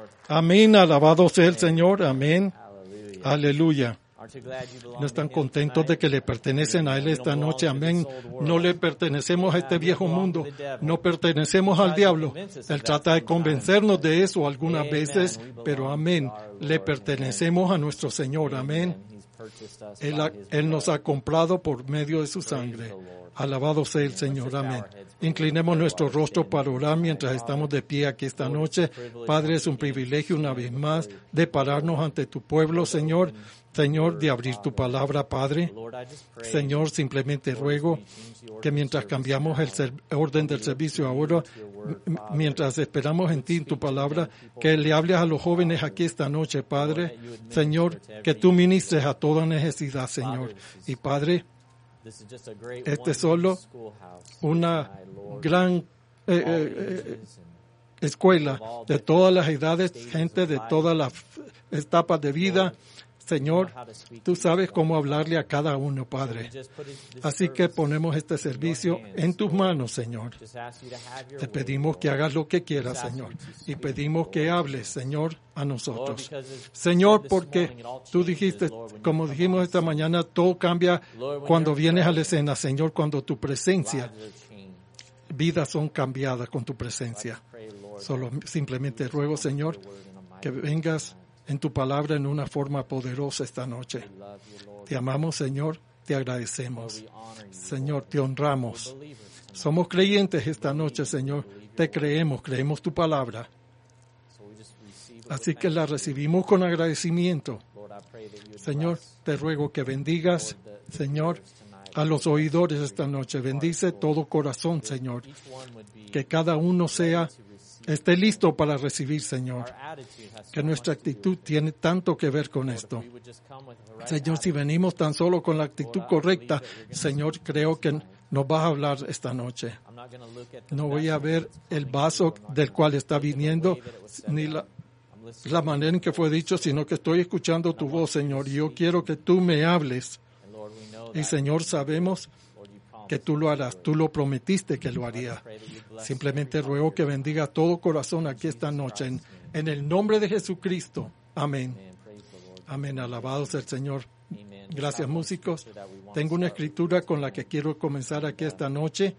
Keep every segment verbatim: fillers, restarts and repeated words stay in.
Amén, alabado sea el Señor, amén. Hallelujah. Aleluya. Aren't you glad you belong ¿No están to Him contentos de tonight? que le pertenecen a Él esta noche? Amén. No le pertenecemos a este viejo mundo. No pertenecemos al diablo. Él trata de convencernos de eso algunas veces, pero amén. Le pertenecemos a nuestro Señor. Amén. He's purchased us Él, by ha- His Él nos blood. ha comprado por medio de su sangre. Alabado sea el Señor. Amén. Inclinemos nuestro rostro para orar mientras estamos de pie aquí esta noche. Padre, es un privilegio una vez más de pararnos ante tu pueblo, Señor. Señor, de abrir tu palabra, Padre. Lord, I just pray, Señor, simplemente ruego que mientras cambiamos el ser- orden del servicio ahora, m- mientras esperamos en ti, en tu palabra, que le hables a los jóvenes aquí esta noche, Padre. Señor, que tú ministres a toda necesidad, Señor. Y Padre, this is just a great este one solo schoolhouse. una My Lord, gran eh, all eh, eh, ages and escuela de todas las edades, gente de todas las etapas de vida. Señor, tú sabes cómo hablarle a cada uno, Padre. just put this- this Así que service ponemos este servicio en tus manos, Señor. just ask you to have your Te way, pedimos que Lord. hagas lo que quieras, Señor. Y pedimos que hables, Señor, a Lord, nosotros. because as Señor, said this porque morning, it all tú changes, dijiste, Lord, when you como come dijimos on esta scene. mañana, todo cambia Lord, when cuando you're vienes a la present, escena, Señor, cuando tu presencia, lives are changed. vidas son cambiadas con tu presencia. Pray, Lord, Solo simplemente ruego, Señor, your word in a mighty que way vengas tonight. en tu palabra en una forma poderosa esta noche. We love you, Lord. Te amamos, Señor, te Lord, agradecemos. we honor you, Señor, Lord. te honramos. We're believers tonight, Somos creyentes esta noche, Señor. Te creemos, creemos tu palabra. so we just receive it Así with que la thanksgiving. recibimos con agradecimiento. Lord, I pray that you would Señor, bless, te ruego que bendigas, Lord, the- the Señor, hearers tonight. a los oidores esta noche. Bendice todo corazón, Señor. Each one would be Que cada uno sea, to receive. esté listo para recibir, Señor. Our attitude has Que so nuestra much to do actitud with it. tiene tanto que ver con Lord, esto. if we would just come with the right Señor, si attitude, venimos tan solo con la actitud correcta, Señor, creo que nos vas a hablar esta noche. I'm not gonna look at the No voy a vessel ver that's el coming vaso through. I'm not del gonna cual está look at the viniendo, way that it was set ni up. la, I'm listening la to manera en que fue dicho, sino que estoy escuchando tu voz, Señor, y yo quiero que tú me hables. you. And Lord, we know Y that, Señor, sabemos Lord, you promised que tú lo harás, tú lo prometiste que lo haría. pray that you'd bless Simplemente ruego que bendiga todo corazón aquí esta noche, en, en el nombre de Jesucristo. Amén. and praise the Lord. Amén, alabado sea el Señor. Amen. Gracias, God, one músicos. scripture that we want Tengo to una start with. escritura con la que quiero comenzar aquí esta noche,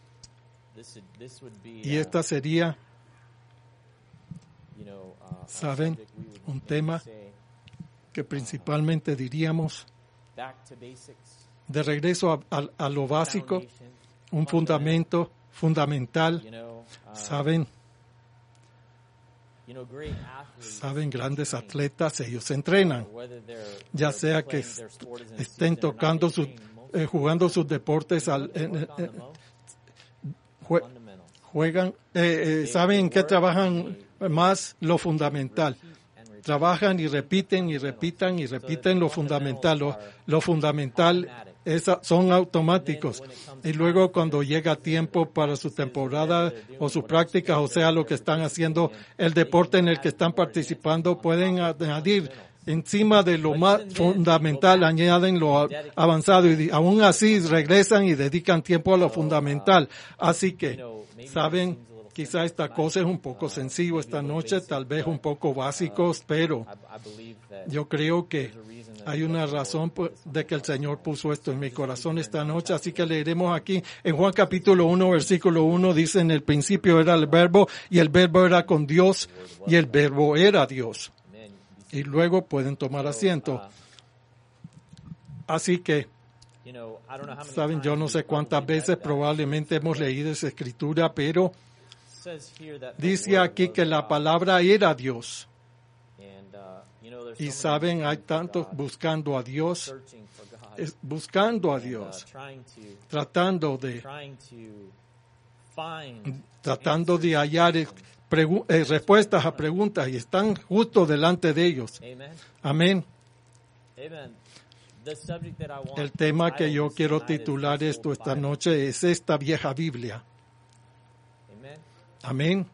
This would- this would be, y uh, esta sería, you know, uh, a ¿saben? subject we would Un maybe tema say, que principalmente diríamos, back to basics, de regreso a, a- a lo básico, foundation, un fundamental. fundamento fundamental. You know, uh, Saben, you know, great athletes, saben, grandes atletas, ellos se entrenan, whether they're, ya they're sea que playing their sport is in estén season or not, tocando they sus, train most eh, jugando sus deportes, al, They en- work on en- the most jue- fundamental. juegan, eh, eh, saben que trabajan más lo fundamental. And repeat. Trabajan y repiten y repitan y repiten lo fundamental. Lo, lo fundamental es- son automáticos. Y luego cuando llega tiempo para su temporada o sus prácticas, o sea, lo que están haciendo, el deporte en el que están participando, pueden añadir encima de lo más fundamental, añaden lo a- avanzado y aún así regresan y dedican tiempo a lo fundamental. Así que, saben, quizá esta cosa es un poco sencillo esta noche, tal vez un poco básicos, pero I, I believe that yo creo que there's a reason that hay una razón pues, de que el Señor puso esto en mi corazón esta noche, así que leeremos aquí en Juan capítulo uno, versículo uno, dice: en el principio era el verbo, y el verbo era con Dios, y el verbo era Dios. men, Y luego pueden tomar asiento. Así que, you know, I don't know how many saben, yo no times sé we've cuántas probably veces read that. probablemente hemos leído esa escritura, pero It says here that the dice word aquí was que la God. palabra era Dios. And, uh, you know, there's Y so many saben, hay looking for tantos God, buscando a Dios, searching for God, es- buscando a and, uh, Dios, trying to tratando de trying to find tratando de hallar eh, pregu- eh, respuestas a preguntas, y están justo delante de ellos. Amen. Amén. Amen. The subject that I want El tema to que title yo this quiero tonight is titular this esto old esta Bible. noche es esta vieja Biblia. Amen. Amén.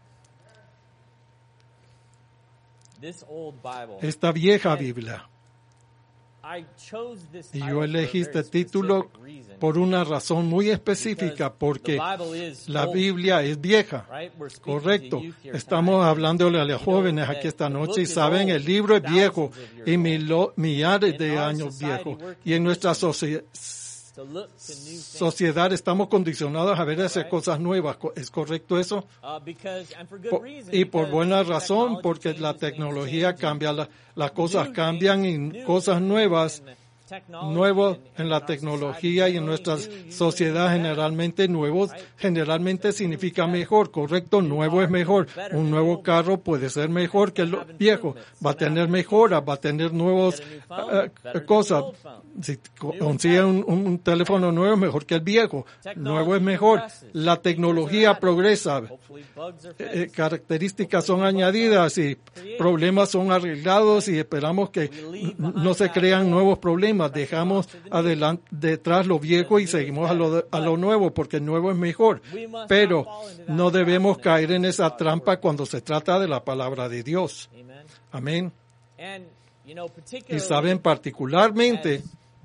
This old Bible Esta vieja Biblia I chose this Y title yo for a elegí very este título specific reason. por una razón muy específica, porque la Biblia es vieja. Correcto. Estamos hablándole a los jóvenes aquí esta noche y saben, el libro es viejo y milo- millares de años viejo. Y en nuestra socie- sociedad estamos condicionados a ver esas cosas nuevas. ¿Es correcto eso? Po- Y por buena razón, porque la tecnología cambia, la- las cosas cambian y cosas nuevas, nuevos en la tecnología y en nuestra sociedad generalmente nuevos, generalmente significa mejor, correcto, nuevo es mejor. Un nuevo carro puede ser mejor que el viejo, va a tener mejoras, va a tener nuevas uh, cosas. Si consigue un, un teléfono nuevo es mejor que el viejo, nuevo es mejor. La tecnología progresa, eh, características son añadidas y problemas son arreglados y esperamos que no se crean nuevos problemas. Dejamos adelante, detrás lo viejo y seguimos a lo, a lo nuevo porque el nuevo es mejor. Pero no debemos caer en esa trampa cuando se trata de la palabra de Dios. Amén. Y saben, particularmente,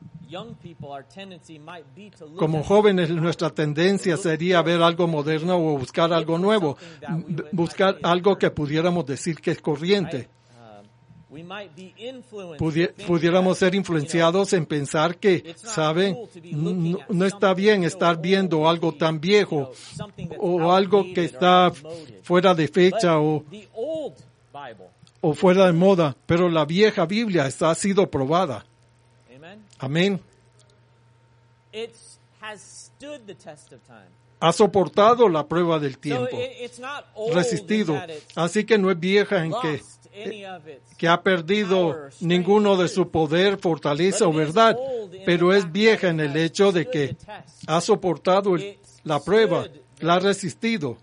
como jóvenes, nuestra tendencia sería ver algo moderno o buscar algo nuevo, buscar algo que pudiéramos decir que es corriente. Pudi- pudiéramos ser influenciados en pensar que, ¿saben? No, no está bien estar viendo algo tan viejo o algo que está fuera de fecha o, o fuera de moda, pero la vieja Biblia está, ha sido probada. Amén. Ha soportado la prueba del tiempo, resistido. Así que no es vieja en que que ha perdido ninguno de su poder, fortaleza o verdad, pero es vieja en el hecho de que ha soportado el- la prueba, la ha resistido,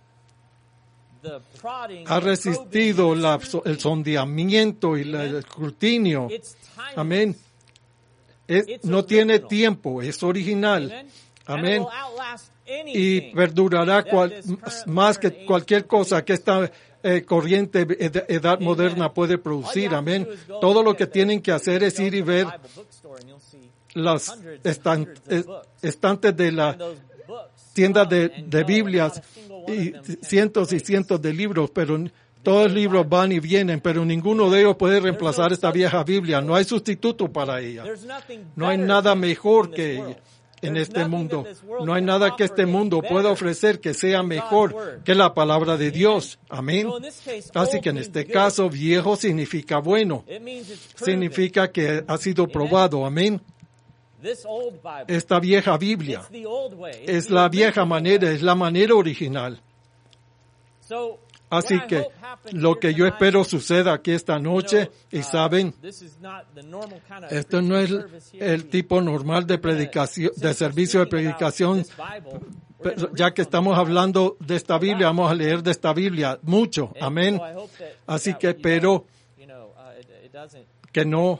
ha resistido la- el sondeamiento y la- el escrutinio. Amén. Es- no tiene tiempo, es original. Amén. Y perdurará cual- más que cualquier cosa que esta eh, corriente ed- edad moderna puede producir. Amén. Todo lo que tienen que hacer es ir y ver las estan- eh, estantes de la tienda de, de Biblias y cientos y cientos de libros, pero todos los libros van y vienen, pero ninguno de ellos puede reemplazar esta vieja Biblia. No hay sustituto para ella. No hay nada mejor que ella en este mundo. No hay nada que este mundo pueda ofrecer que sea mejor que la palabra de Dios. Amén. Así que en este caso, viejo significa bueno. Significa que ha sido probado. Amén. Esta vieja Biblia es la vieja manera, es la manera original. Así que lo que yo espero suceda aquí esta noche, y saben, esto no es el tipo normal de predicación, de servicio de predicación, pero ya que estamos hablando de esta Biblia, vamos a leer de esta Biblia mucho. Amén. Así que espero que no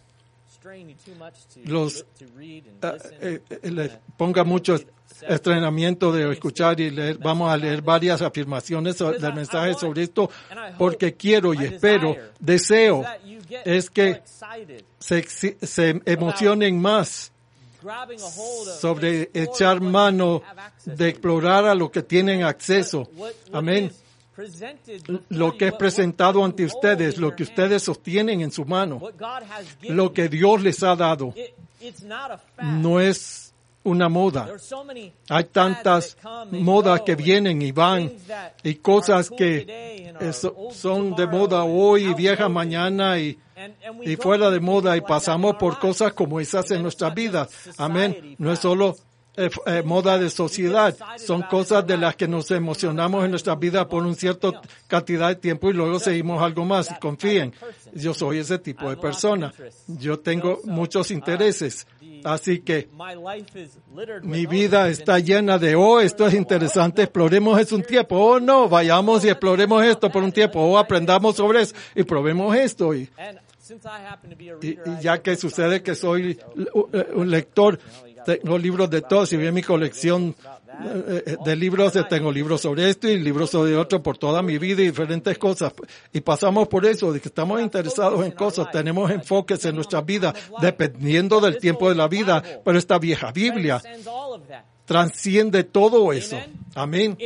los eh, eh, les ponga mucho estrenamiento de escuchar y leer. Vamos a leer varias afirmaciones so- del mensaje sobre esto, porque quiero y espero, deseo, es que se, exi- se emocionen más sobre echar mano de explorar a lo que tienen acceso. Amén. Lo que es presentado ante ustedes, lo que ustedes sostienen en su mano, lo que Dios les ha dado, no es una moda. Hay tantas modas que vienen y van y cosas que eso- son de moda hoy y vieja mañana y, y fuera de moda, y pasamos por cosas como esas en nuestras vidas. Amén. No es solo eh, eh, moda de sociedad, son cosas de las que nos emocionamos en nuestras vidas por una cierta cantidad de tiempo y luego seguimos algo más. Confíen, yo soy ese tipo de persona. Yo tengo muchos intereses. Así que mi vida está llena de, oh, esto es interesante, exploremos eso un tiempo. Oh, no, vayamos y exploremos esto por un tiempo. Oh, aprendamos sobre eso y probemos esto. Y, y, y ya que sucede que soy un lector Tengo libros de todos. Si bien mi colección eh, de libros, eh, tengo libros sobre esto y libros sobre otro por toda mi vida y diferentes cosas. Y pasamos por eso, de que estamos interesados en cosas, tenemos enfoques en nuestra vida, dependiendo del tiempo de la vida. Pero esta vieja Biblia transciende todo eso. Amén.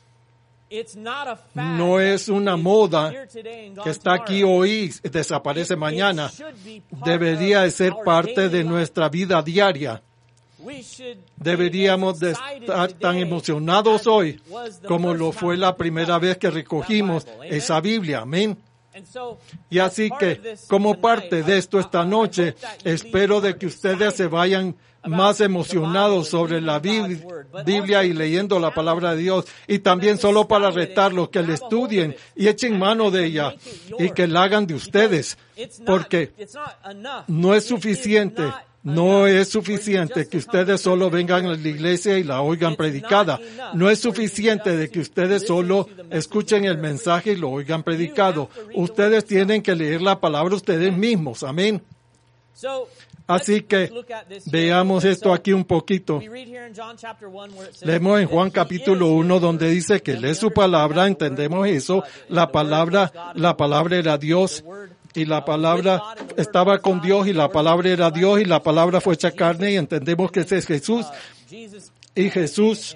No es una moda que está aquí hoy y desaparece mañana. Debería de ser parte de nuestra vida diaria. Deberíamos de estar tan emocionados hoy como lo fue la primera vez que recogimos esa Biblia. Amén. Y así que, como parte de esto esta noche, espero de que ustedes se vayan más emocionados sobre la Biblia y leyendo la palabra de Dios, y también solo para retarlos que la estudien y echen mano de ella y que la hagan de ustedes, porque no es suficiente. No es suficiente que ustedes solo vengan a la iglesia y la oigan predicada. No es suficiente de que ustedes solo escuchen el mensaje y lo oigan predicado. Ustedes tienen que leer la palabra ustedes mismos. Amén. Así que veamos esto aquí un poquito. Leemos en Juan capítulo uno donde dice que lee su palabra, entendemos eso. La palabra, la palabra era Dios. Y la palabra estaba con Dios y la palabra era Dios y la palabra fue hecha carne y entendemos que ese es Jesús. Y Jesús,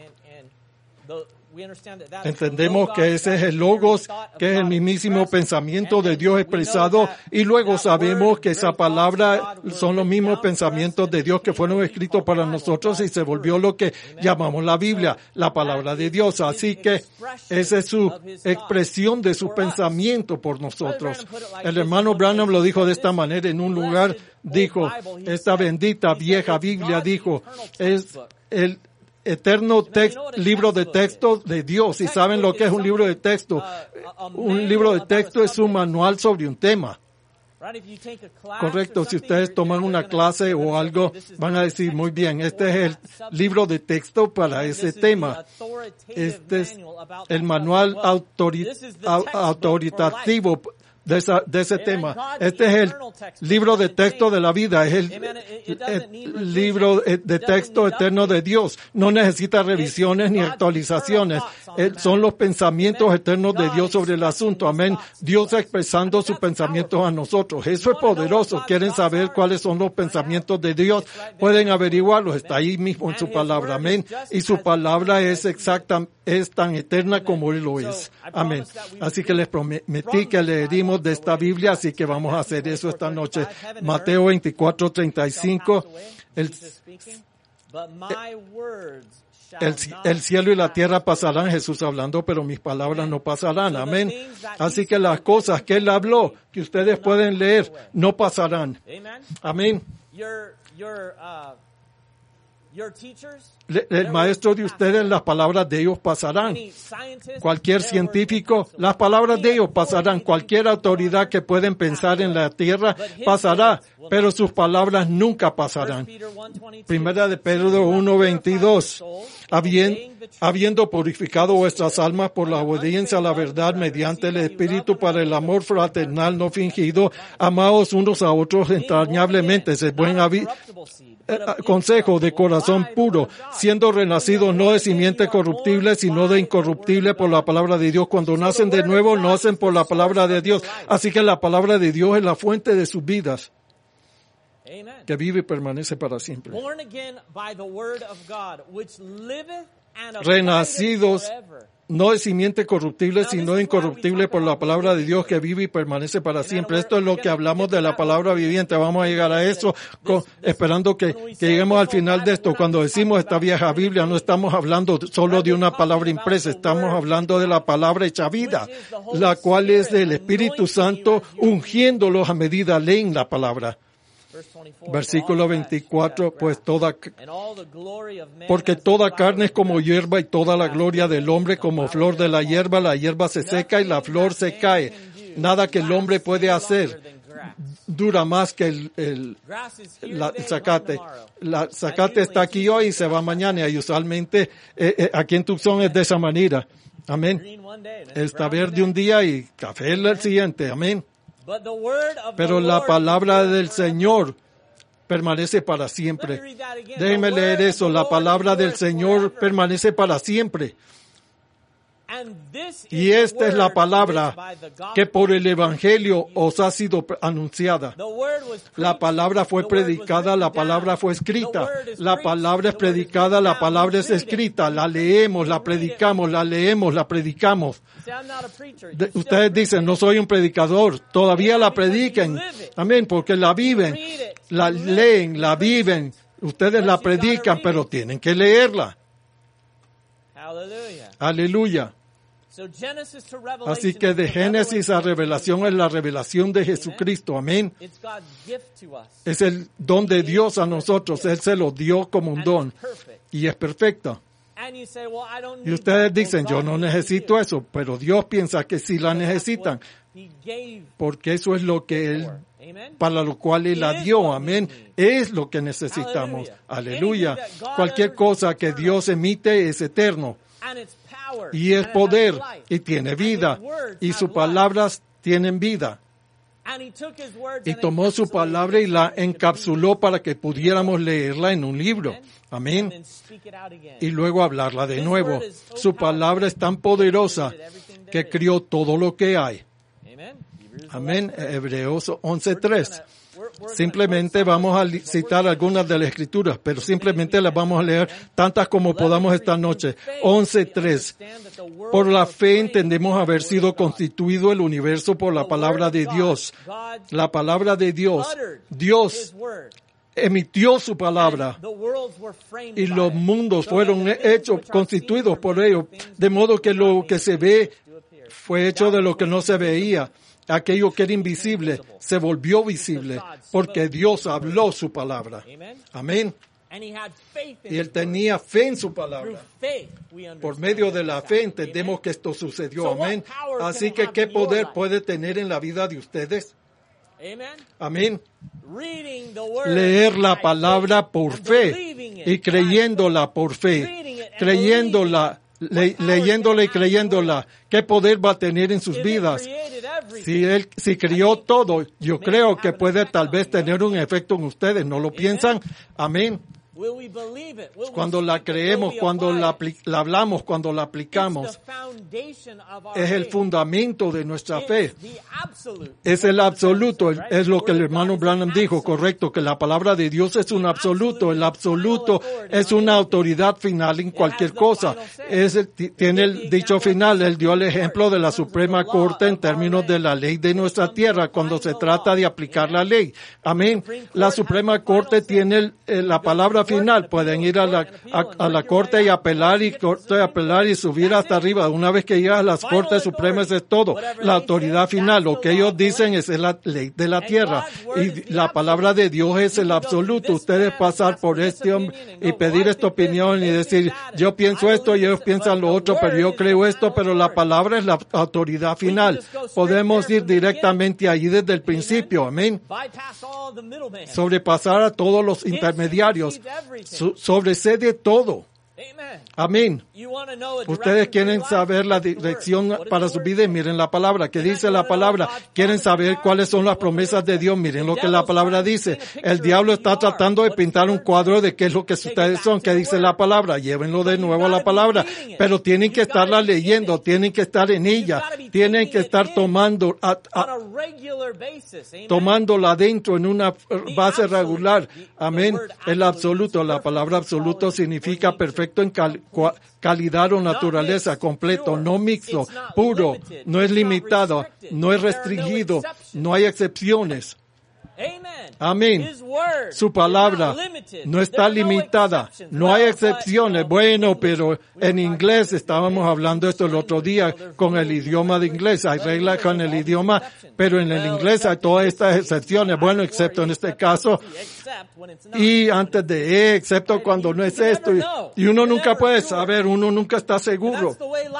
entendemos que ese es el Logos, que es el mismísimo pensamiento de Dios expresado, y luego sabemos que esa palabra son los mismos pensamientos de Dios que fueron escritos para nosotros y se volvió lo que llamamos la Biblia, la palabra de Dios. Así que esa es su expresión de su pensamiento por nosotros. El hermano Branham lo dijo de esta manera en un lugar, dijo, esta bendita vieja Biblia, dijo, es el eterno text, libro de texto de Dios. ¿Y saben lo que es un libro de texto? Un libro de texto es un manual sobre un tema. Correcto, si ustedes toman una clase o algo, van a decir, muy bien, este es el libro de texto para ese tema. Este es el manual autori- autoritativo de, esa, de ese tema. Este es el libro de texto de la vida, es el, el libro de texto eterno de Dios. No necesita revisiones ni actualizaciones. Son los pensamientos eternos de Dios sobre el asunto. Amén. Dios expresando sus pensamientos a nosotros. Eso es poderoso. ¿Quieren saber cuáles son los pensamientos de Dios? Pueden averiguarlos. Está ahí mismo en su palabra. Amén. Y su palabra es exacta, es tan eterna como Él lo es. Amén. Así que les prometí que leeríamos de esta Biblia, así que vamos a hacer eso esta noche. Mateo veinticuatro, treinta y cinco. El, el, el cielo y la tierra pasarán, Jesús hablando, pero mis palabras no pasarán. Amén. Así que las cosas que Él habló, que ustedes pueden leer, no pasarán. Amén. El maestro de ustedes, las palabras de ellos pasarán. Cualquier científico, las palabras de ellos pasarán. Cualquier autoridad que pueden pensar en la tierra pasará, pero sus palabras nunca pasarán. Primera de Pedro uno veintidós. Habiendo purificado vuestras almas por la obediencia a la verdad mediante el Espíritu para el amor fraternal no fingido, amaos unos a otros entrañablemente. Ese es buen avi- eh, consejo de corazón puro, siendo renacidos no de simiente corruptible, sino de incorruptible por la palabra de Dios. Cuando nacen de nuevo, nacen por la palabra de Dios. Así que la palabra de Dios es la fuente de sus vidas, que vive y permanece para siempre. Renacidos no de simiente corruptible, sino incorruptible por la palabra de Dios que vive y permanece para siempre. Esto es lo que hablamos de la palabra viviente. Vamos a llegar a eso, con, esperando que, que lleguemos al final de esto. Cuando decimos esta vieja Biblia, no estamos hablando solo de una palabra impresa, estamos hablando de la palabra hecha vida, la cual es del Espíritu Santo ungiéndolos a medida leen la palabra. Versículo veinticuatro, pues toda, porque toda carne es como hierba y toda la gloria del hombre como flor de la hierba. La hierba se seca y la flor se cae. Nada que el hombre puede hacer dura más que el, el, la, el zacate. La zacate está aquí hoy y se va mañana. Y usualmente eh, eh, aquí en Tucson es de esa manera. Amén. Está verde un día y café el siguiente. Amén. Pero la palabra del Señor permanece para siempre. Let me read that again. Déjeme The leer word of eso. the La Lord palabra del endures Señor forever. permanece para siempre. And this is Y the esta es la word palabra which by the gospel que por el is Evangelio preached. os ha sido anunciada. The word was La preached, palabra fue the word was predicada, la written palabra down. fue The escrita. word is La preached, palabra es the word is predicada, written la down. palabra We es read it, escrita. we La preach it, leemos, we la read it. predicamos, la leemos, la predicamos. Say, I'm not a preacher. You De- still ustedes preach dicen, it. no soy un predicador. Todavía la Because you prediquen. live it. Amén, porque la viven, read it, la you live it, leen, you la preach it. viven. Ustedes But la you gotta predican, read pero it. tienen que leerla. Hallelujah. Aleluya. So Genesis to Revelation Así que is de the Génesis a revelation of revelación Jesus es la Christ. revelación de Jesucristo. Amén. It's God's gift to us. Es el don de Dios a nosotros. Él se lo dio como un And don. it's perfect. Y es perfecta. And you say, well, I don't Y need ustedes that. dicen, Well, yo God no needs necesito you. eso, pero Dios piensa que sí la Because that's necesitan, what He gave porque eso es lo que Él, for. Amen. para lo cual Él la dio, amén, es lo que necesitamos, aleluya. Cualquier cosa que Dios emite es eterno, And it's power. y es And it has poder, life. y tiene And vida, His words y have sus life. palabras tienen vida. And He took His words Y and tomó su encapsulated palabra y it la so we could encapsuló para que pudiéramos leerla en un libro, read it. And amén, then speak it out again. y luego hablarla de His nuevo. word is so Su palabra es tan poderosa que crió todo lo que hay. Amen. Hebrews Amén. eleven. Hebreos once We're just tres. gonna- we're- we're gonna Simplemente quote vamos a some li- of these, but citar we're algunas de las escrituras, pero simplemente las vamos a leer tantas como podamos esta noche. once tres. Por la fe entendemos haber sido constituido el universo por la palabra de Dios. La palabra de Dios. Dios emitió su palabra y los mundos fueron hechos, constituidos por ellos, de modo que lo que se ve fue hecho de lo que no se veía. Aquello que era invisible se volvió visible porque Dios habló su palabra. Amén. Y él tenía fe en su palabra. Por medio de la fe entendemos que esto sucedió. Amén. Así que, ¿qué poder puede tener en la vida de ustedes? Amén. Leer la palabra por fe y creyéndola por fe. Creyéndola, le- leyéndola y creyéndola. ¿Qué poder va a tener en sus vidas? Si él, si crió todo, yo creo que puede tal vez tener un efecto en ustedes. ¿No lo piensan? Amén. Cuando la creemos, cuando la, apli- la hablamos, cuando la aplicamos, es el fundamento de nuestra fe. Es el absoluto, es- es lo que el hermano Branham dijo, correcto, que la palabra de Dios es un absoluto. El absoluto es una autoridad final en cualquier cosa. Es el- ti- tiene el dicho final. Él dio el ejemplo de la Suprema Corte en términos de la ley de nuestra tierra cuando se trata de aplicar la ley. Amén. La Suprema Corte tiene el- eh, la palabra final. Pueden ir a la, a, a la Corte y apelar y corte y apelar y subir hasta arriba. Una vez que llegas a las Cortes Supremas es todo. La autoridad final. Lo que ellos dicen es la ley de la tierra. Y la palabra de Dios es el absoluto. Ustedes pasar por este hombre y pedir esta opinión y decir, yo pienso esto y ellos piensan lo otro, pero yo creo esto, pero la palabra es la autoridad final. Podemos ir directamente allí desde el principio. Amén. Sobrepasar a todos los intermediarios. So- sobrecede todo. Amén. Ustedes quieren saber la dirección para su vida, miren la palabra. ¿Qué dice la palabra? Quieren saber cuáles son las promesas de Dios, miren lo que la palabra dice. El diablo está tratando de pintar un cuadro de qué es lo que ustedes son, qué dice la palabra. Llévenlo de nuevo a la palabra. Pero tienen que estarla leyendo, tienen que estar en ella, tienen que estar tomando, a- a- tomándola dentro en una base regular. Amén. El absoluto, la palabra absoluto significa perfecto en cal- cua- calidad o naturaleza, completo, no mixto, puro, no es limitado, no es restringido, no hay excepciones. Amén. Su palabra no está limitada, no hay excepciones. Bueno, pero en inglés, estábamos hablando esto el otro día con el idioma de inglés, hay reglas con el idioma, pero en el inglés hay todas estas excepciones, bueno, excepto en este caso, y antes de E, excepto cuando no es esto, y, y uno nunca puede saber, uno nunca está seguro.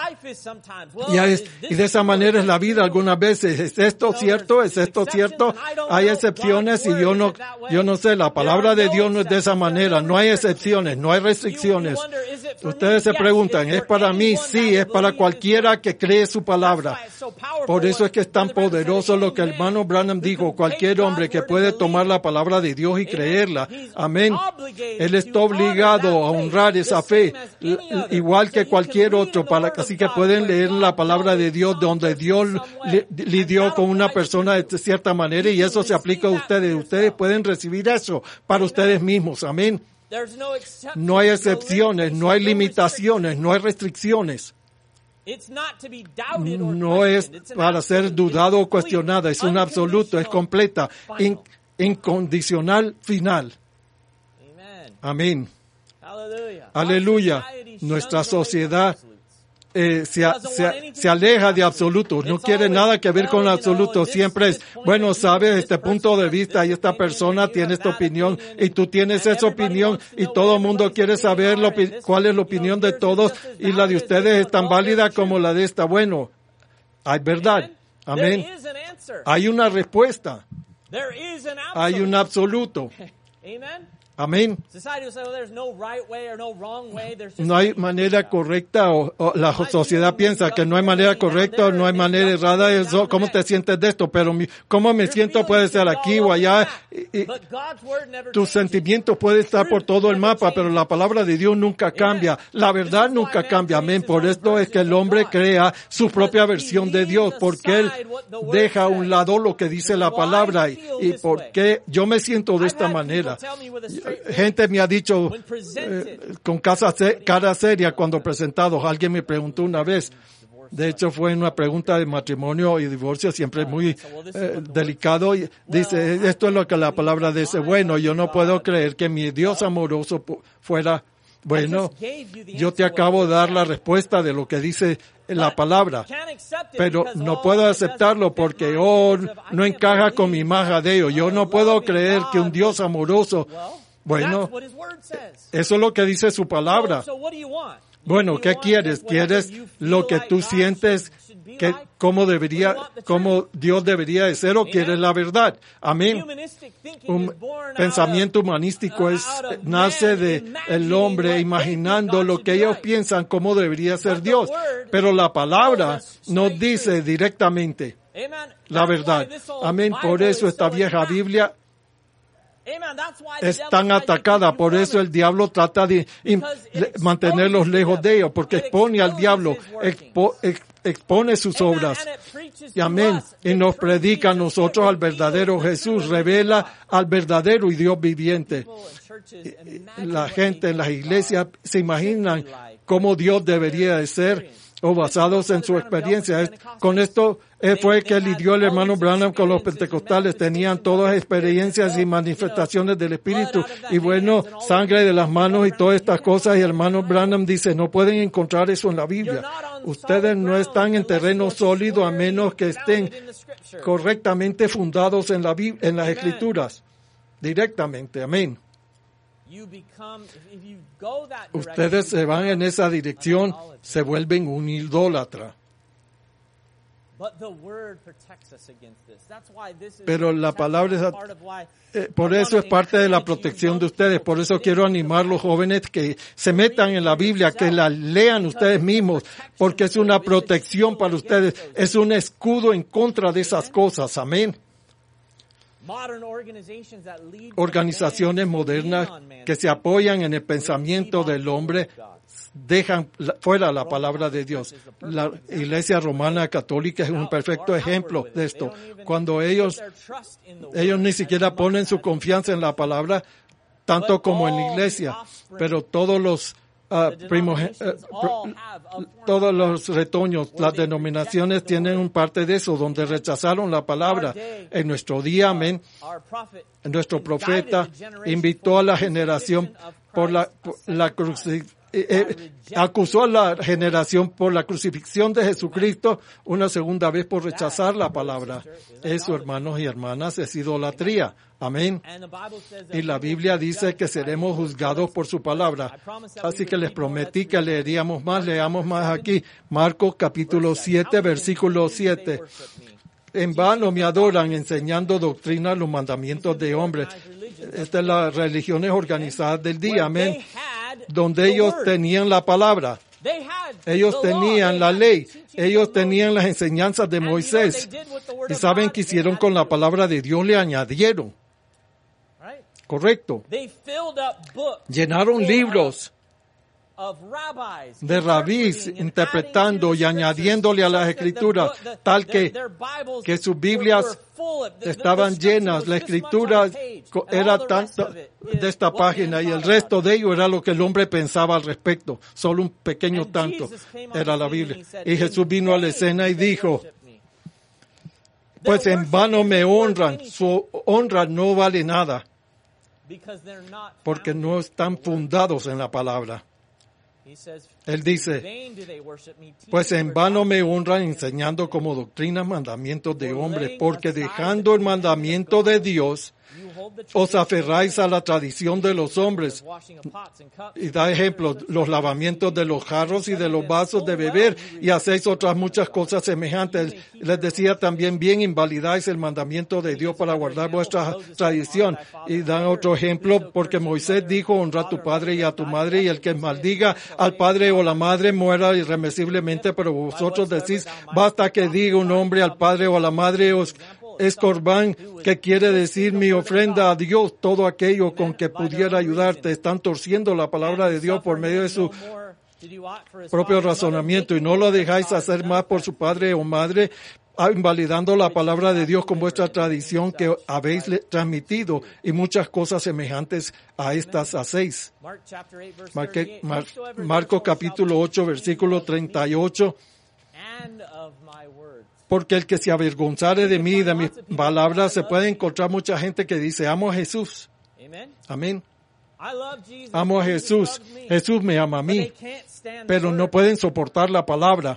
Y, es- y de esa manera es la vida algunas veces. ¿Es esto cierto? ¿Es esto cierto? Hay excepciones y yo no, yo no sé. La palabra de Dios no es de esa manera. No hay excepciones, no hay restricciones. Ustedes se preguntan, ¿es para mí? Sí, es para cualquiera que cree su palabra. Por eso es que es tan poderoso lo que el hermano Branham dijo. Cualquier hombre que puede tomar la palabra de Dios y creerla. Amén. Él está obligado a honrar esa fe, igual que cualquier otro. Para, así que pueden leer la palabra de Dios donde Dios lidió con una persona de cierta manera y eso se aplica a ustedes. Ustedes pueden recibir eso para ustedes mismos. Amén. No hay excepciones, no hay limitaciones, no hay restricciones. No es para ser dudado o cuestionada, es un absoluto, es completa, in, incondicional, final. Amén. Aleluya. Nuestra sociedad Eh, se, se, se aleja de absolutos, no quiere nada que ver con absolutos, siempre es, bueno, sabes, este punto de vista y esta persona tiene esta opinión y tú tienes esa opinión y todo el mundo quiere saber lo, cuál es la opinión de todos y la de ustedes es tan válida como la de esta. Bueno, hay verdad, amén, hay una respuesta, hay un absoluto. Amén. No hay manera correcta o, o la sociedad piensa que no hay manera correcta o no hay manera errada. Eso, ¿cómo te sientes de esto? Pero mi, cómo me siento puede ser aquí o allá. Y, y, tus sentimientos pueden estar por todo el mapa, pero la palabra de Dios nunca cambia. La verdad nunca cambia. Amén. Por esto es que el hombre crea su propia versión de Dios, porque él deja a un lado lo que dice la palabra y, y porque yo me siento de esta manera. Gente me ha dicho eh, con casa, cara seria cuando presentado. Alguien me preguntó una vez, de hecho fue una pregunta de matrimonio y divorcio, siempre es muy eh, delicado. Y dice, esto es lo que la palabra dice. Bueno, yo no puedo creer que mi Dios amoroso fuera, bueno, yo te acabo de dar la respuesta de lo que dice la palabra, pero no puedo aceptarlo porque oh, no encaja con mi imagen de Dios. Yo no puedo creer que un Dios amoroso. Bueno, eso es lo que dice su palabra. Bueno, ¿qué quieres? ¿Quieres lo que tú sientes que cómo debería, cómo Dios debería de ser o quieres la verdad? Amén. Un pensamiento humanístico es, nace de el hombre imaginando lo que ellos piensan cómo debería ser Dios. Pero la palabra nos dice directamente la verdad. Amén. Por eso esta vieja Biblia es tan atacada, por eso el diablo trata de mantenerlos lejos de ellos, porque expone al diablo, expo, ex, expone sus obras. Y amén. Y nos predica a nosotros al verdadero Jesús, revela al verdadero y Dios viviente. La gente en las iglesias se imaginan cómo Dios debería de ser, o basados en su experiencia. Con esto fue que lidió el hermano Branham con los pentecostales. Tenían todas experiencias y manifestaciones del Espíritu. Y bueno, sangre de las manos y todas estas cosas. Y el hermano Branham dice, no pueden encontrar eso en la Biblia. Ustedes no están en terreno sólido a menos que estén correctamente fundados en la Biblia, en las Escrituras. Directamente. Amén. Ustedes se van en esa dirección, se vuelven un idólatra. Pero la palabra es, eh, por eso es parte de la protección de ustedes. Por eso quiero animar a los jóvenes que se metan en la Biblia, que la lean ustedes mismos, porque es una protección para ustedes, es un escudo en contra de esas cosas. Amén. Organizaciones modernas que se apoyan en el pensamiento del hombre dejan fuera la palabra de Dios. La Iglesia Romana Católica es un perfecto ejemplo de esto. Cuando ellos, ellos ni siquiera ponen su confianza en la palabra, tanto como en la Iglesia, pero todos los Uh, primogen- uh, todos los retoños, las denominaciones tienen un parte de eso, donde rechazaron la palabra. En nuestro día, amén, nuestro profeta invitó a la generación por la, por la crucifixión. Eh, eh, acusó a la generación por la crucifixión de Jesucristo una segunda vez por rechazar la palabra. Eso, hermanos y hermanas, es idolatría. Amén. Y la Biblia dice que seremos juzgados por su palabra. Así que les prometí que leeríamos más, leamos más aquí. Marcos capítulo siete, versículo siete. En vano me adoran enseñando doctrina los mandamientos de hombres. Esta es la religiones organizadas del día. Amén. donde the ellos word. tenían la palabra. They had Ellos the law. tenían They la had ley, the teachings ellos of tenían Moses. las enseñanzas de And you know what Moisés. they did with the word ¿Y of saben God? qué They hicieron con la added to it, palabra de Dios? Le añadieron. right? Correcto. They filled up books Llenaron full libros of rabbis, de rabís interpreting and interpretando adding to y the añadiéndole a las scriptures, escrituras, such that the- tal their- que, their Bibles que sus were- Biblias were full of- the- the- the estaban scripture llenas, was la this much escritura on a page, co- and all era the rest tanto of it is de esta what man página y el thought resto about de it. ello era lo que el hombre pensaba al respecto. Solo un pequeño And tanto Jesus came on era the la scene Biblia. and he said, Y Jesús vino a la "In escena y vain they dijo, worship me." pues Their en vano worship me isn't worth honran, anything su honra no vale nada, because they're not porque founded no in están the word. fundados en la palabra. He says, Él dice, "In vain do they worship me, teaching pues en their vano me doctrines honran of enseñando como doctrinas mandamientos de For hombres, laying porque aside dejando the el commandment mandamiento of de God, Dios, you hold the os tradition aferráis a la tradición de los of hombres. washing of pots and cups, Y da ejemplos, los lavamientos de los jarros y de los vasos de beber, y hacéis otras muchas cosas semejantes. Les decía también, bien invalidáis el mandamiento de Dios para guardar vuestra tradición. Y dan otro ejemplo, porque Moisés dijo, honra a tu padre y a tu madre, y el que maldiga al padre o la madre muera irremisiblemente, pero vosotros decís, basta que diga un hombre al padre o a la madre, os es corbán, que quiere decir mi ofrenda a Dios, todo aquello con que pudiera ayudarte. Están torciendo la palabra de Dios por medio de su propio razonamiento y no lo dejáis hacer más por su padre o madre, invalidando la palabra de Dios con vuestra tradición que habéis le- transmitido y muchas cosas semejantes a estas hacéis. Marque- Mar- Marcos capítulo ocho, versículo treinta y ocho. and of my words. Porque el que se avergonzare de mí y de mis palabras, se puede encontrar mucha gente que dice, amo a Jesús. Amen. Amén. I love Jesus. Amo a Jesus Jesús. loves me. Jesús me ama a But they mí. can't stand the Pero no word. pueden soportar la palabra.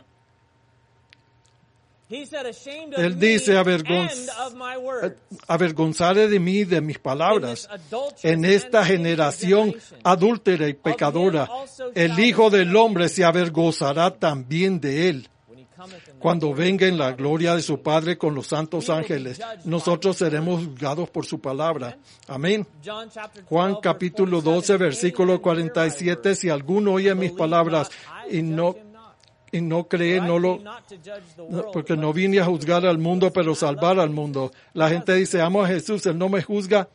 He said, ashamed of Él me dice, and avergonz- of my words. Avergonzare de mí y de mis palabras. En esta generación adúltera y pecadora, el Hijo del Hombre se avergonzará también de él. When he cometh in Cuando venga en la gloria de su Padre con los santos ángeles, nosotros seremos juzgados por su palabra. Amén. John chapter Juan twelve, capítulo verse doce, forty-seven, versículo "Hear cuarenta y my siete, word, si alguno oye mis believe palabras not, I y no, judge him not. y no cree, For I no lo, came not to judge the no, world, porque but no to vine a save the juzgar world. al mundo, pero salvar al mundo. La gente dice, amo a Jesús, Él no me juzga,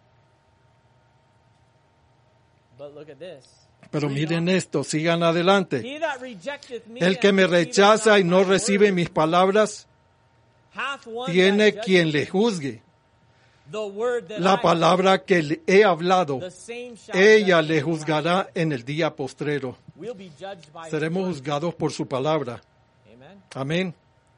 But look at this. pero miren esto, sigan adelante. He that rejecteth me El que and me receiveth rechaza not y no my recibe word, mis palabras, hath one tiene that quien judgeth le me. juzgue. The word that La I palabra que le he hablado, the same shall ella judge le me. juzgará en el día postrero. We'll be judged by his Seremos word. juzgados por su palabra. Amen. Amén.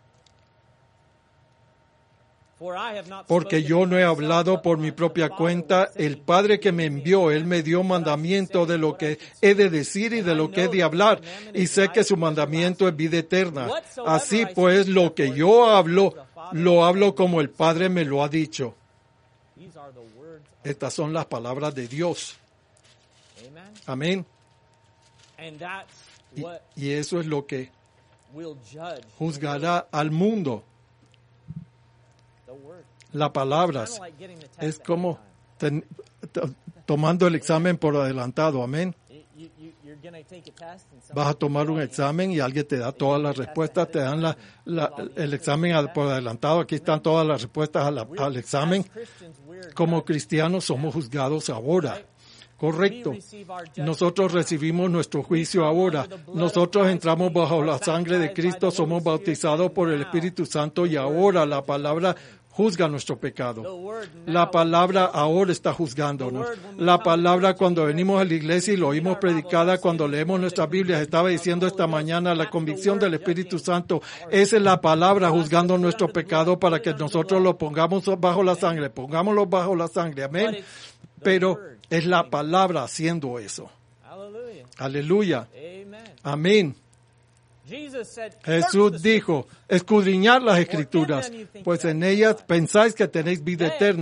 For I have not Porque spoken yo no he of myself, hablado but por my- mi the propia Father cuenta. which sent El me Padre que gave me me envió, Él me dio what I should mandamiento say de and lo what I que should speak. he de decir y de And lo I que he know de that hablar. his commandment Y is sé que life su and mandamiento es vida eterna. Whatsoever Así I pues, speak, lo que therefore, yo speak hablo, as the Father lo has hablo said como me. el Padre me lo ha dicho. These are the words of- Estas son las palabras de Dios. Amen. Amén. And that's Y, what y eso es lo que will judge juzgará al mundo. the word. Las palabras. Kind of like getting the test Es ahead como of time. ten- to- tomando el examen por adelantado. Amén. You- you- you're gonna take a test and Vas a someone- tomar un examen y alguien te da todas las respuestas, te dan la, la- el examen a- por adelantado. Aquí están todas las respuestas a la- We're- al examen. as Christians, we're Como judged. cristianos somos juzgados ahora. Correcto. We receive our judgment Nosotros now. recibimos nuestro juicio ahora. Nosotros entramos bajo la sangre de Cristo, somos bautizados por el Espíritu Santo y ahora la palabra juzga nuestro The pecado. word now La palabra ahora está juzgándonos. La palabra cuando venimos a la iglesia y lo oímos predicada, cuando leemos nuestras Biblias, estaba diciendo esta mañana la convicción del Espíritu Santo. Esa es la palabra juzgando nuestro pecado para que nosotros lo pongamos bajo la sangre. Pongámoslo bajo la sangre. Amén. Pero es la palabra haciendo eso. Hallelujah. Aleluya. Amen. Amén. Jesus said, Jesús "Search the dijo, escudriñad las escrituras, pues en ellas pensáis que tenéis vida eterna,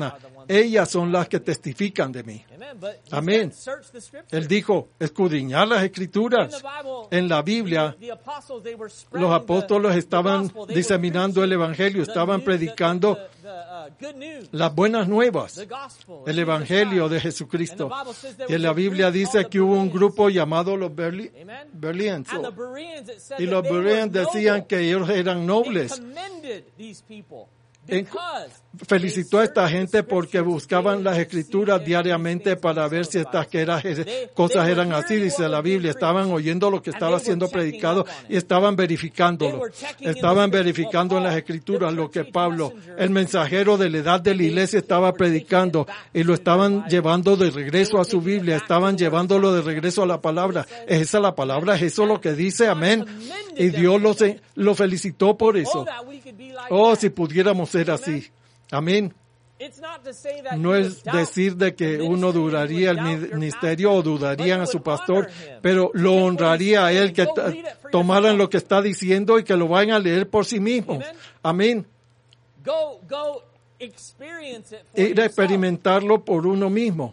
ellas son las que testifican de mí. Amen. But he Amén. said, search the scriptures. Él dijo, escudriñar las In escrituras. the Bible, En la Biblia, the apostles, they were spreading los apóstoles the- estaban the gospel. They were diseminando el preaching evangelio, the estaban news, predicando the, the, the, uh, good news, las buenas nuevas, the gospel, el Jesus evangelio Christ. de Jesucristo. And the Bible says there Y en was la a Biblia group dice called the que hubo un Bereans. grupo llamado los Berli- Amen. Berlians. And the Bereans, it said Y that los they were Bereans decían noble. que ellos eran It nobles. commended these people En- because Felicitó a esta they gente searched the porque scriptures buscaban las daily to see escrituras if diariamente these para things ver were si so, estas the que eran- Bible. They- cosas they eran were así, hearing dice what la was being Biblia. preached. Estaban oyendo lo que And estaba they were siendo checking predicado up on it. y estaban They verificándolo. were checking in the Estaban scriptures. verificando en Well, las Paul, escrituras the lo que church age Pablo, messenger, el mensajero de la edad de la iglesia, estaba predicando y lo estaban llevando de regreso a su Biblia, estaban llevándolo de regreso a la palabra. ¿Es esa la palabra? ¿Es eso lo que dice? Amén. Y Dios lo, lo felicitó por oh, eso. that we could be like Oh, that. si pudiéramos ser así. Amén. It's not to say that No you es would doubt decir de que the uno ministry, duraría el you would doubt your ministerio o pastor, dudarían but a you su would pastor, honor him. pero lo Take what honraría a he's él que saying, go ta- read it for tomaran yourself. lo que está diciendo y que lo vayan a leer por sí mismos. Amen. Amén. Go, go experience it for Ir a yourself. experimentarlo por uno mismo.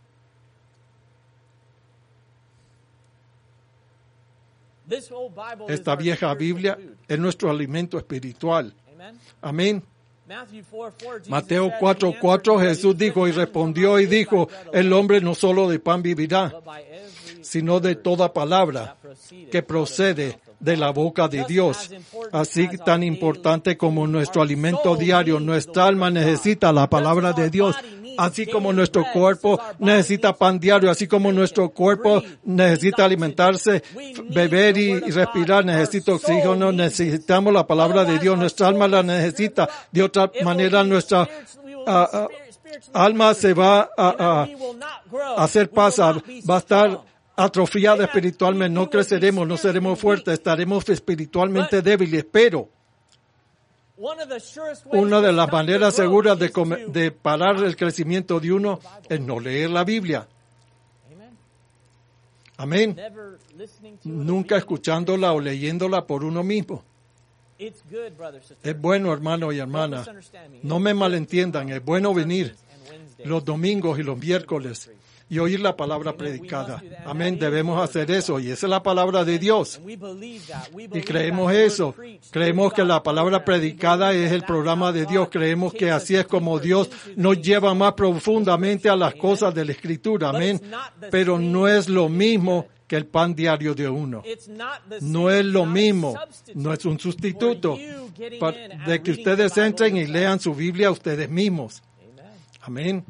This whole Bible is Esta our vieja spiritual Biblia food. es nuestro alimento espiritual. Amen. Amén. Matthew four four, Jesus Mateo said, cuatro "He cuatro, answered, Jesús "It is dijo y written, respondió y man shall not dijo, live by bread el alone, hombre no solo de pan vivirá, but by every sino de word toda palabra that proceedeth que out of the procede mouth of de God." la boca de Just Dios. as important Así as tan our importante daily como food, nuestro our alimento soul diario, needs the nuestra word alma of God. necesita la Just palabra as de our Dios. body needs Así como daily nuestro bread, cuerpo just as our body necesita needs pan diario, así como nutrition, nuestro cuerpo breathe, necesita needs alimentarse, oxygen. We need beber the y, word of y respirar, God. necesita Our soul oxígeno, needs it. necesitamos la palabra de Otherwise, Dios, our nuestra alma soul la is necesita. spiritual. De otra It will manera, be nuestra spiritual- we will ah, be ah, spirit- spiritually alma se va a, Amen. a We will not grow. hacer We will pasar, not be va a estar strong. atrofiada Amen. espiritualmente, We no will be creceremos, no seremos spiritually fuertes, weak. estaremos espiritualmente But- débiles, pero One of the surest ways una to de las stop your maneras growth seguras de, is come- to- de parar el crecimiento de uno es no leer la Biblia. Amen. Amén. Never listening to it or Nunca reading it. escuchándola o leyéndola por uno mismo. It's good, brother, sister. Es bueno, hermano y Don't hermana. misunderstand me. No It's me good malentiendan, es bueno venir and Wednesdays. los domingos y los miércoles y oír la palabra predicada. Amén, debemos hacer eso y esa es la palabra de Dios. And we believe that. We Y believe creemos that the word eso, preached creemos is que la God's palabra program. We predicada believe es that el that's programa how de God Dios, creemos que takes así us es como deeper Dios into the nos things lleva of más the profundamente a las Amen. cosas de la Escritura, But amén, it's not the pero same no es lo as mismo bread. que el pan diario de uno. It's not the No same, es lo it's not a mismo, substitute no es un sustituto for you getting pa- in and de que reading ustedes the Bible entren y yourself. lean su Biblia ustedes mismos. Amen. Amén.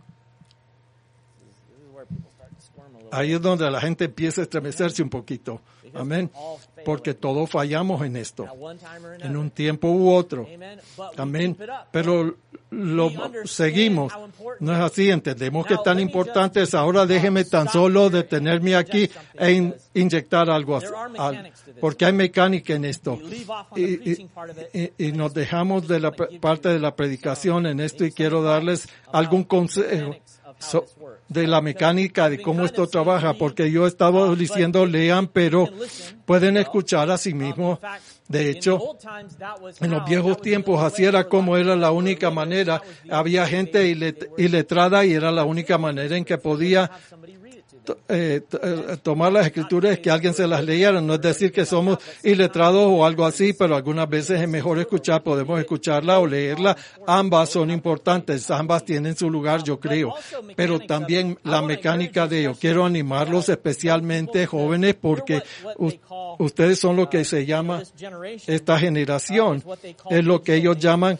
This is where people start to squirm a little Ahí es donde la gente empieza a estremecerse un poquito. Amén. Porque todos fallamos en esto, at one time or en another. un tiempo u otro. Amen. But we Amén. keep it up. Pero lo seguimos. No es así. Entendemos que es tan importante es. Ahora déjeme tan solo detenerme aquí e in- inyectar algo así. al- Porque hay mecánica en esto. Y, y- y- y nos dejamos de la pre- parte de la predicación en esto y quiero darles algún consejo so- de la mecánica de cómo esto trabaja, porque yo estaba diciendo lean, pero pueden escuchar a sí mismos. De hecho, en los viejos tiempos así era como era la única manera. Había gente ilet- iletrada y era la única manera en que podía to- eh, to- eh, tomar las escrituras, que alguien se las leyera. No es decir que somos iletrados o algo así, pero algunas veces es mejor escuchar, podemos escucharla o leerla. Ambas son importantes, ambas tienen su lugar, yo creo. Pero también la mecánica de ello. Quiero animarlos especialmente jóvenes porque u- ustedes son lo que se llama esta generación. Es lo que ellos llaman,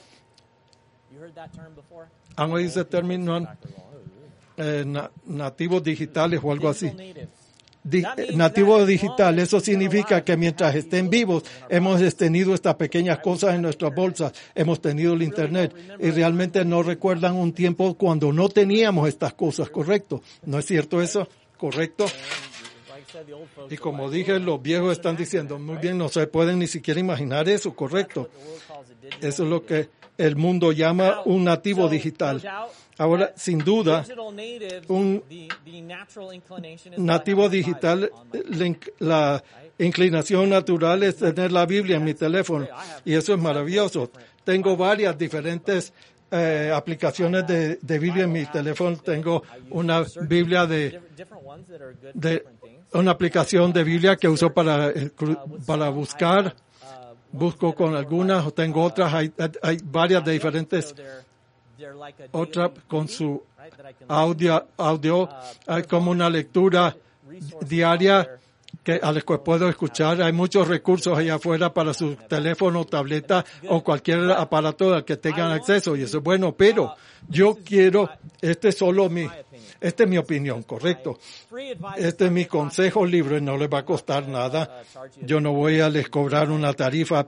¿han oído ese término? Eh, na- nativos digitales o algo así. Di- eh, nativo digital, eso significa que mientras estén vivos hemos tenido estas pequeñas cosas en nuestras bolsas, hemos tenido el internet y realmente no recuerdan un tiempo cuando no teníamos estas cosas, ¿correcto? ¿No es cierto eso? ¿Correcto? Y como dije, los viejos están diciendo, muy bien, no se pueden ni siquiera imaginar eso, ¿correcto? Eso es lo que el mundo llama un nativo digital. Ahora, sin duda, un nativo digital, la, inc- la inclinación natural es tener la Biblia en mi teléfono y eso es maravilloso. Tengo varias diferentes eh, aplicaciones de, de Biblia en mi teléfono. Tengo una Biblia de, de una aplicación de Biblia que uso para, para buscar. Busco con algunas o tengo otras. Hay, hay varias de diferentes. Otra con su audio, audio. Hay como una lectura diaria que a los que puedo escuchar. Hay muchos recursos allá afuera para su teléfono, tableta o cualquier aparato al que tengan acceso, y eso es bueno, pero yo quiero, este es solo mi, esta es mi opinión, correcto. Este es mi consejo libre, no les va a costar nada. Yo no voy a les cobrar una tarifa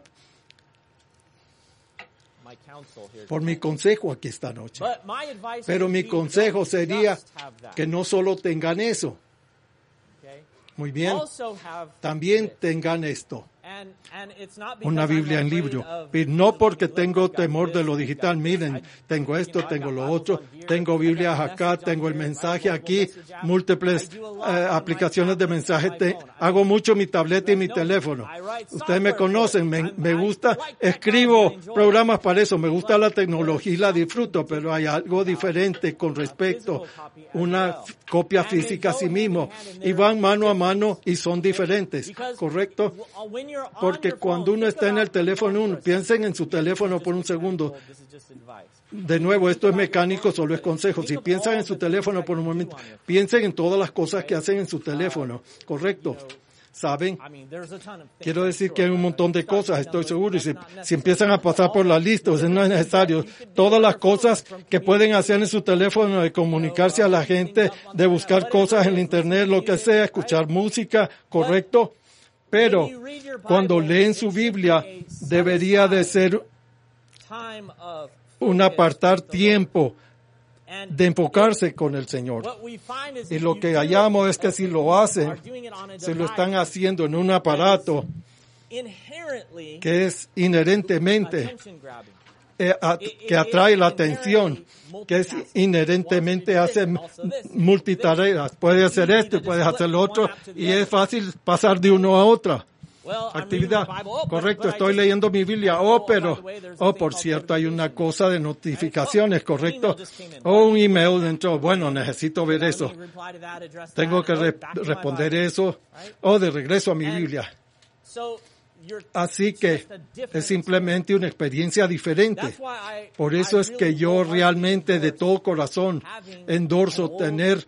por mi consejo aquí esta noche. Pero mi consejo sería que no solo tengan eso. Muy bien. También tengan esto. Una Biblia en libro. Y no porque tengo temor de lo digital. Miren, tengo esto, tengo lo otro. Tengo Biblias acá, tengo el mensaje aquí. Múltiples eh, aplicaciones de mensaje. Te, hago mucho mi tableta y mi teléfono. Ustedes me conocen. Me, me gusta. Escribo programas para eso. Me gusta la tecnología y la disfruto. Pero hay algo diferente con respecto a una copia física a sí mismo. Y van mano a mano y son diferentes. ¿Correcto? Porque cuando uno está en el teléfono, uno, piensen en su teléfono por un segundo. De nuevo, esto es mecánico, solo es consejo. Si piensan en su teléfono por un momento, piensen en todas las cosas que hacen en su teléfono. ¿Correcto? ¿Saben? Quiero decir que hay un montón de cosas, estoy seguro. Y si, si empiezan a pasar por la lista, pues no es necesario. Todas las cosas que pueden hacer en su teléfono, de comunicarse a la gente, de buscar cosas en el internet, lo que sea, escuchar música, ¿correcto? Pero cuando leen su Biblia, debería de ser un apartar tiempo de enfocarse con el Señor. Y lo que hallamos es que si lo hacen, si lo están haciendo en un aparato que es inherentemente, eh, a, que atrae la atención, que es inherentemente hace multitareas. Puede hacer esto y puedes hacer lo otro, y es fácil pasar de uno a otra actividad. Correcto, estoy leyendo mi Biblia. Oh, pero, oh, por cierto, hay una cosa de notificaciones, correcto. Oh, un email dentro. Bueno, necesito ver eso. Tengo que re- responder eso. Oh, de regreso a mi Biblia. Así que es simplemente una experiencia diferente. Por eso es que yo realmente de todo corazón endorso tener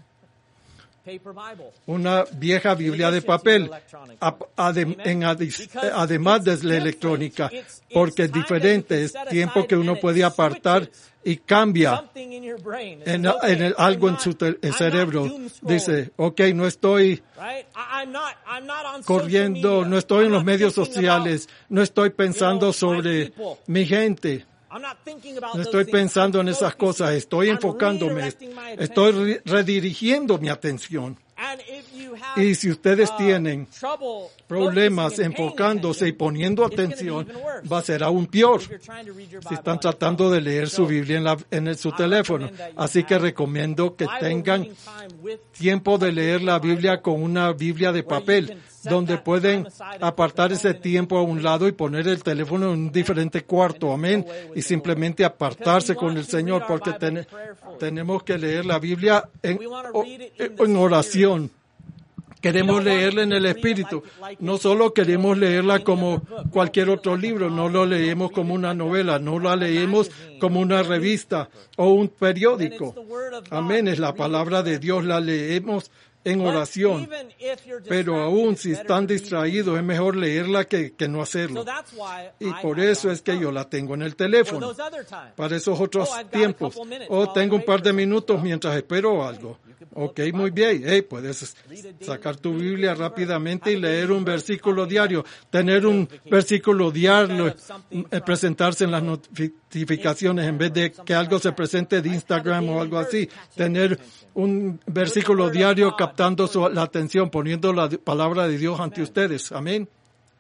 una vieja Biblia de papel, en adis, además de la electrónica, porque es diferente, es tiempo que uno puede apartar y cambia en, en el, algo en su te, el cerebro. Dice, ok, no estoy corriendo, no estoy en los medios sociales, no estoy pensando sobre mi gente. No estoy pensando en esas cosas, estoy enfocándome, estoy redirigiendo mi atención. Y si ustedes tienen problemas enfocándose y poniendo atención, va a ser aún peor si están tratando de leer su Biblia en, la, en el, su teléfono. Así que recomiendo que tengan tiempo de leer la Biblia con una Biblia de papel, donde pueden apartar ese tiempo a un lado y poner el teléfono en un diferente cuarto, amén, y simplemente apartarse con el Señor, porque ten, tenemos que leer la Biblia en, o, en oración. Queremos leerla en el Espíritu. No solo queremos leerla como cualquier otro libro, no lo leemos como una novela, no la leemos como una revista o un periódico. Amén, es la palabra de Dios, la leemos en oración. Pero aún si están distraídos, es mejor leerla que, que no hacerlo. Y por eso es que yo la tengo en el teléfono, para esos otros tiempos. O tengo un par de minutos mientras espero algo. Ok, muy bien. Hey, puedes sacar tu Biblia rápidamente y leer un versículo diario. Tener un versículo diario, eh, presentarse en las notificaciones en vez de que algo se presente de Instagram o algo así. Tener un versículo diario captando su, la atención, poniendo la palabra de Dios ante ustedes. Amén.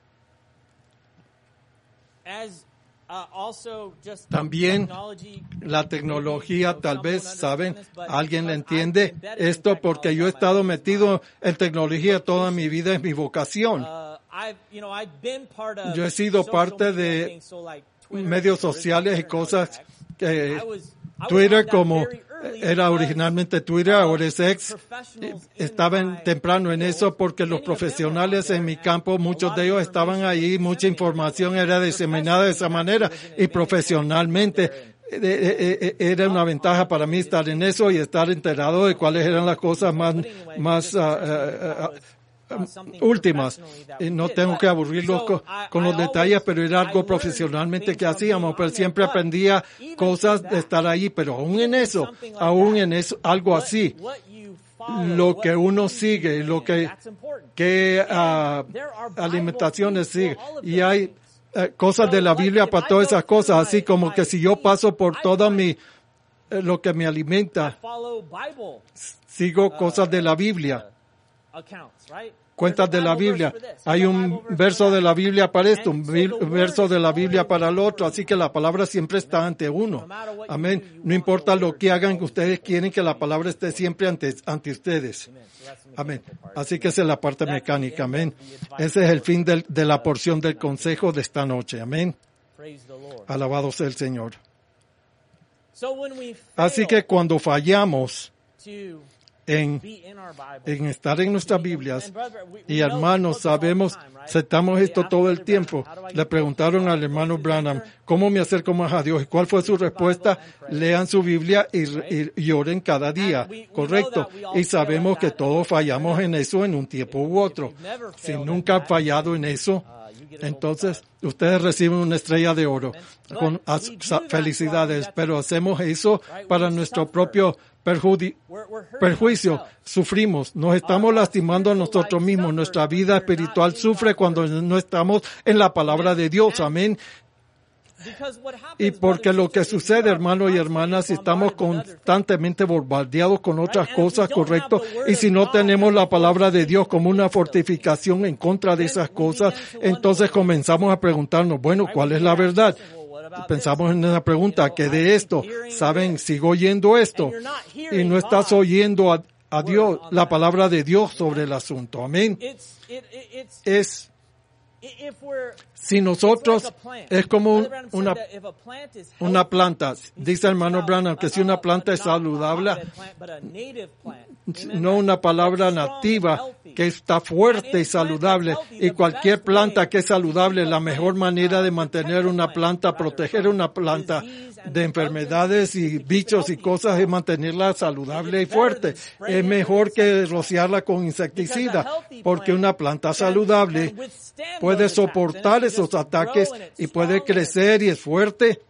También la tecnología, tal vez, ¿saben? ¿Alguien le entiende esto? Porque yo he estado metido en tecnología toda mi vida, es mi vocación. Yo he sido parte de medios sociales y cosas eh, Twitter como era originalmente Twitter, ahora es X. Estaba en, temprano en eso porque los profesionales en mi campo, muchos de ellos estaban ahí, mucha información era diseminada de esa manera y profesionalmente era una ventaja para mí estar en eso y estar enterado de cuáles eran las cosas más, más uh, uh, uh, últimas. Y no tengo que aburrirlos con, con los detalles, pero era algo profesionalmente que hacíamos, pero siempre aprendía cosas de estar ahí, pero aún en eso, aún en eso, algo así, lo que uno sigue, lo que, que uh, alimentaciones sigue, y hay uh, cosas de la Biblia para todas esas cosas, así como que si yo paso por todo mi, uh, lo que me alimenta, sigo cosas de la Biblia. Cuentas de la Biblia. Hay un verso de la Biblia para esto, un verso de la Biblia para el otro, así que la palabra siempre está ante uno. Amén. No importa lo que hagan, ustedes quieren que la palabra esté siempre ante, ante ustedes. Amén. Así que esa es la parte mecánica. Amén. Ese es el fin del, de la porción del consejo de esta noche. Amén. Alabado sea el Señor. Así que cuando fallamos En, en estar en nuestras Biblias, y hermanos, sabemos, aceptamos esto todo el tiempo. Le preguntaron al hermano Branham, ¿cómo me acerco más a Dios? ¿Y cuál fue su respuesta? Lean su Biblia y, y, y oren cada día, correcto. Y sabemos que todos fallamos en eso en un tiempo u otro. Si nunca han fallado en eso, entonces ustedes reciben una estrella de oro con as, felicidades, pero hacemos eso para nuestro propio perjudi perjuicio. Sufrimos, nos estamos lastimando a nosotros mismos. Nuestra vida espiritual sufre cuando no estamos en la palabra de Dios. Amén. Y porque lo que sucede, hermanos y hermanas, si estamos constantemente bombardeados con otras cosas, correcto, y si no tenemos la palabra de Dios como una fortificación en contra de esas cosas, entonces comenzamos a preguntarnos, bueno, ¿cuál es la verdad? Pensamos en esa pregunta, ¿qué de esto? ¿Saben? Sigo oyendo esto. Y no estás oyendo a, a Dios, la palabra de Dios sobre el asunto. Amén. Es, si nosotros, es como una, una planta. Dice el hermano Branham que si una planta es saludable, no una palabra nativa que está fuerte y saludable, y cualquier planta que es saludable, la mejor manera de mantener una planta, proteger una planta de enfermedades y bichos y cosas es mantenerla saludable y fuerte. Es mejor que rociarla con insecticida, porque una planta saludable puede soportar esos ataques y puede crecer y es fuerte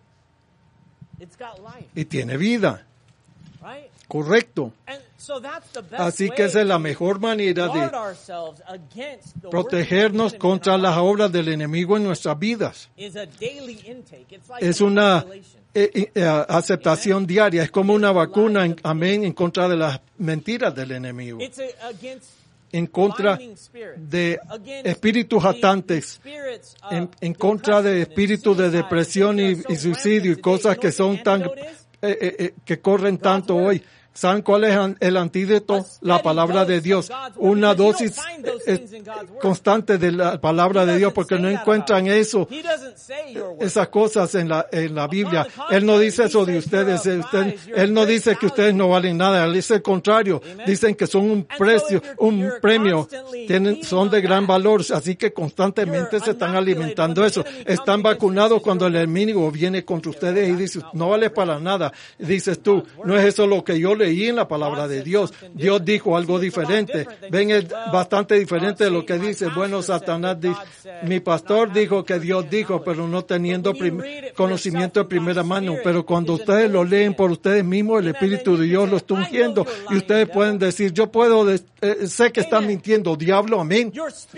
y tiene vida. Correcto. Así que esa es la mejor manera de protegernos contra las obras del enemigo en nuestras vidas. Es una eh, eh, aceptación diaria, es como una vacuna, en, amén, en contra de las mentiras del enemigo. En contra de espíritus atantes, en, en contra de espíritus de depresión y, y suicidio y cosas que son tan, eh, eh, eh, que corren tanto hoy. ¿Saben cuál es el antídoto? La palabra de Dios. Una dosis eh, constante de la palabra de Dios, porque no encuentran eso, esas cosas en la, en la Biblia. Él no dice eso de ustedes. Usted, él no dice que ustedes no valen nada. Él dice el contrario. Dicen que son un precio, un premio. Tienen, son de gran valor. Así que constantemente se están alimentando eso. Están vacunados cuando el enemigo viene contra ustedes y dice, no vale para nada. Y dices tú, no es eso lo que yo leí en la palabra de Dios. Dios dijo algo diferente. Ven, es bastante diferente de lo que dice. Bueno, Satanás dice, mi pastor dijo que Dios dijo, pero no teniendo prim- conocimiento de primera mano. Pero cuando ustedes lo leen por ustedes mismos, el Espíritu de Dios lo está ungiendo. Y ustedes pueden decir, yo puedo, de- eh, sé que están mintiendo, diablo, amén.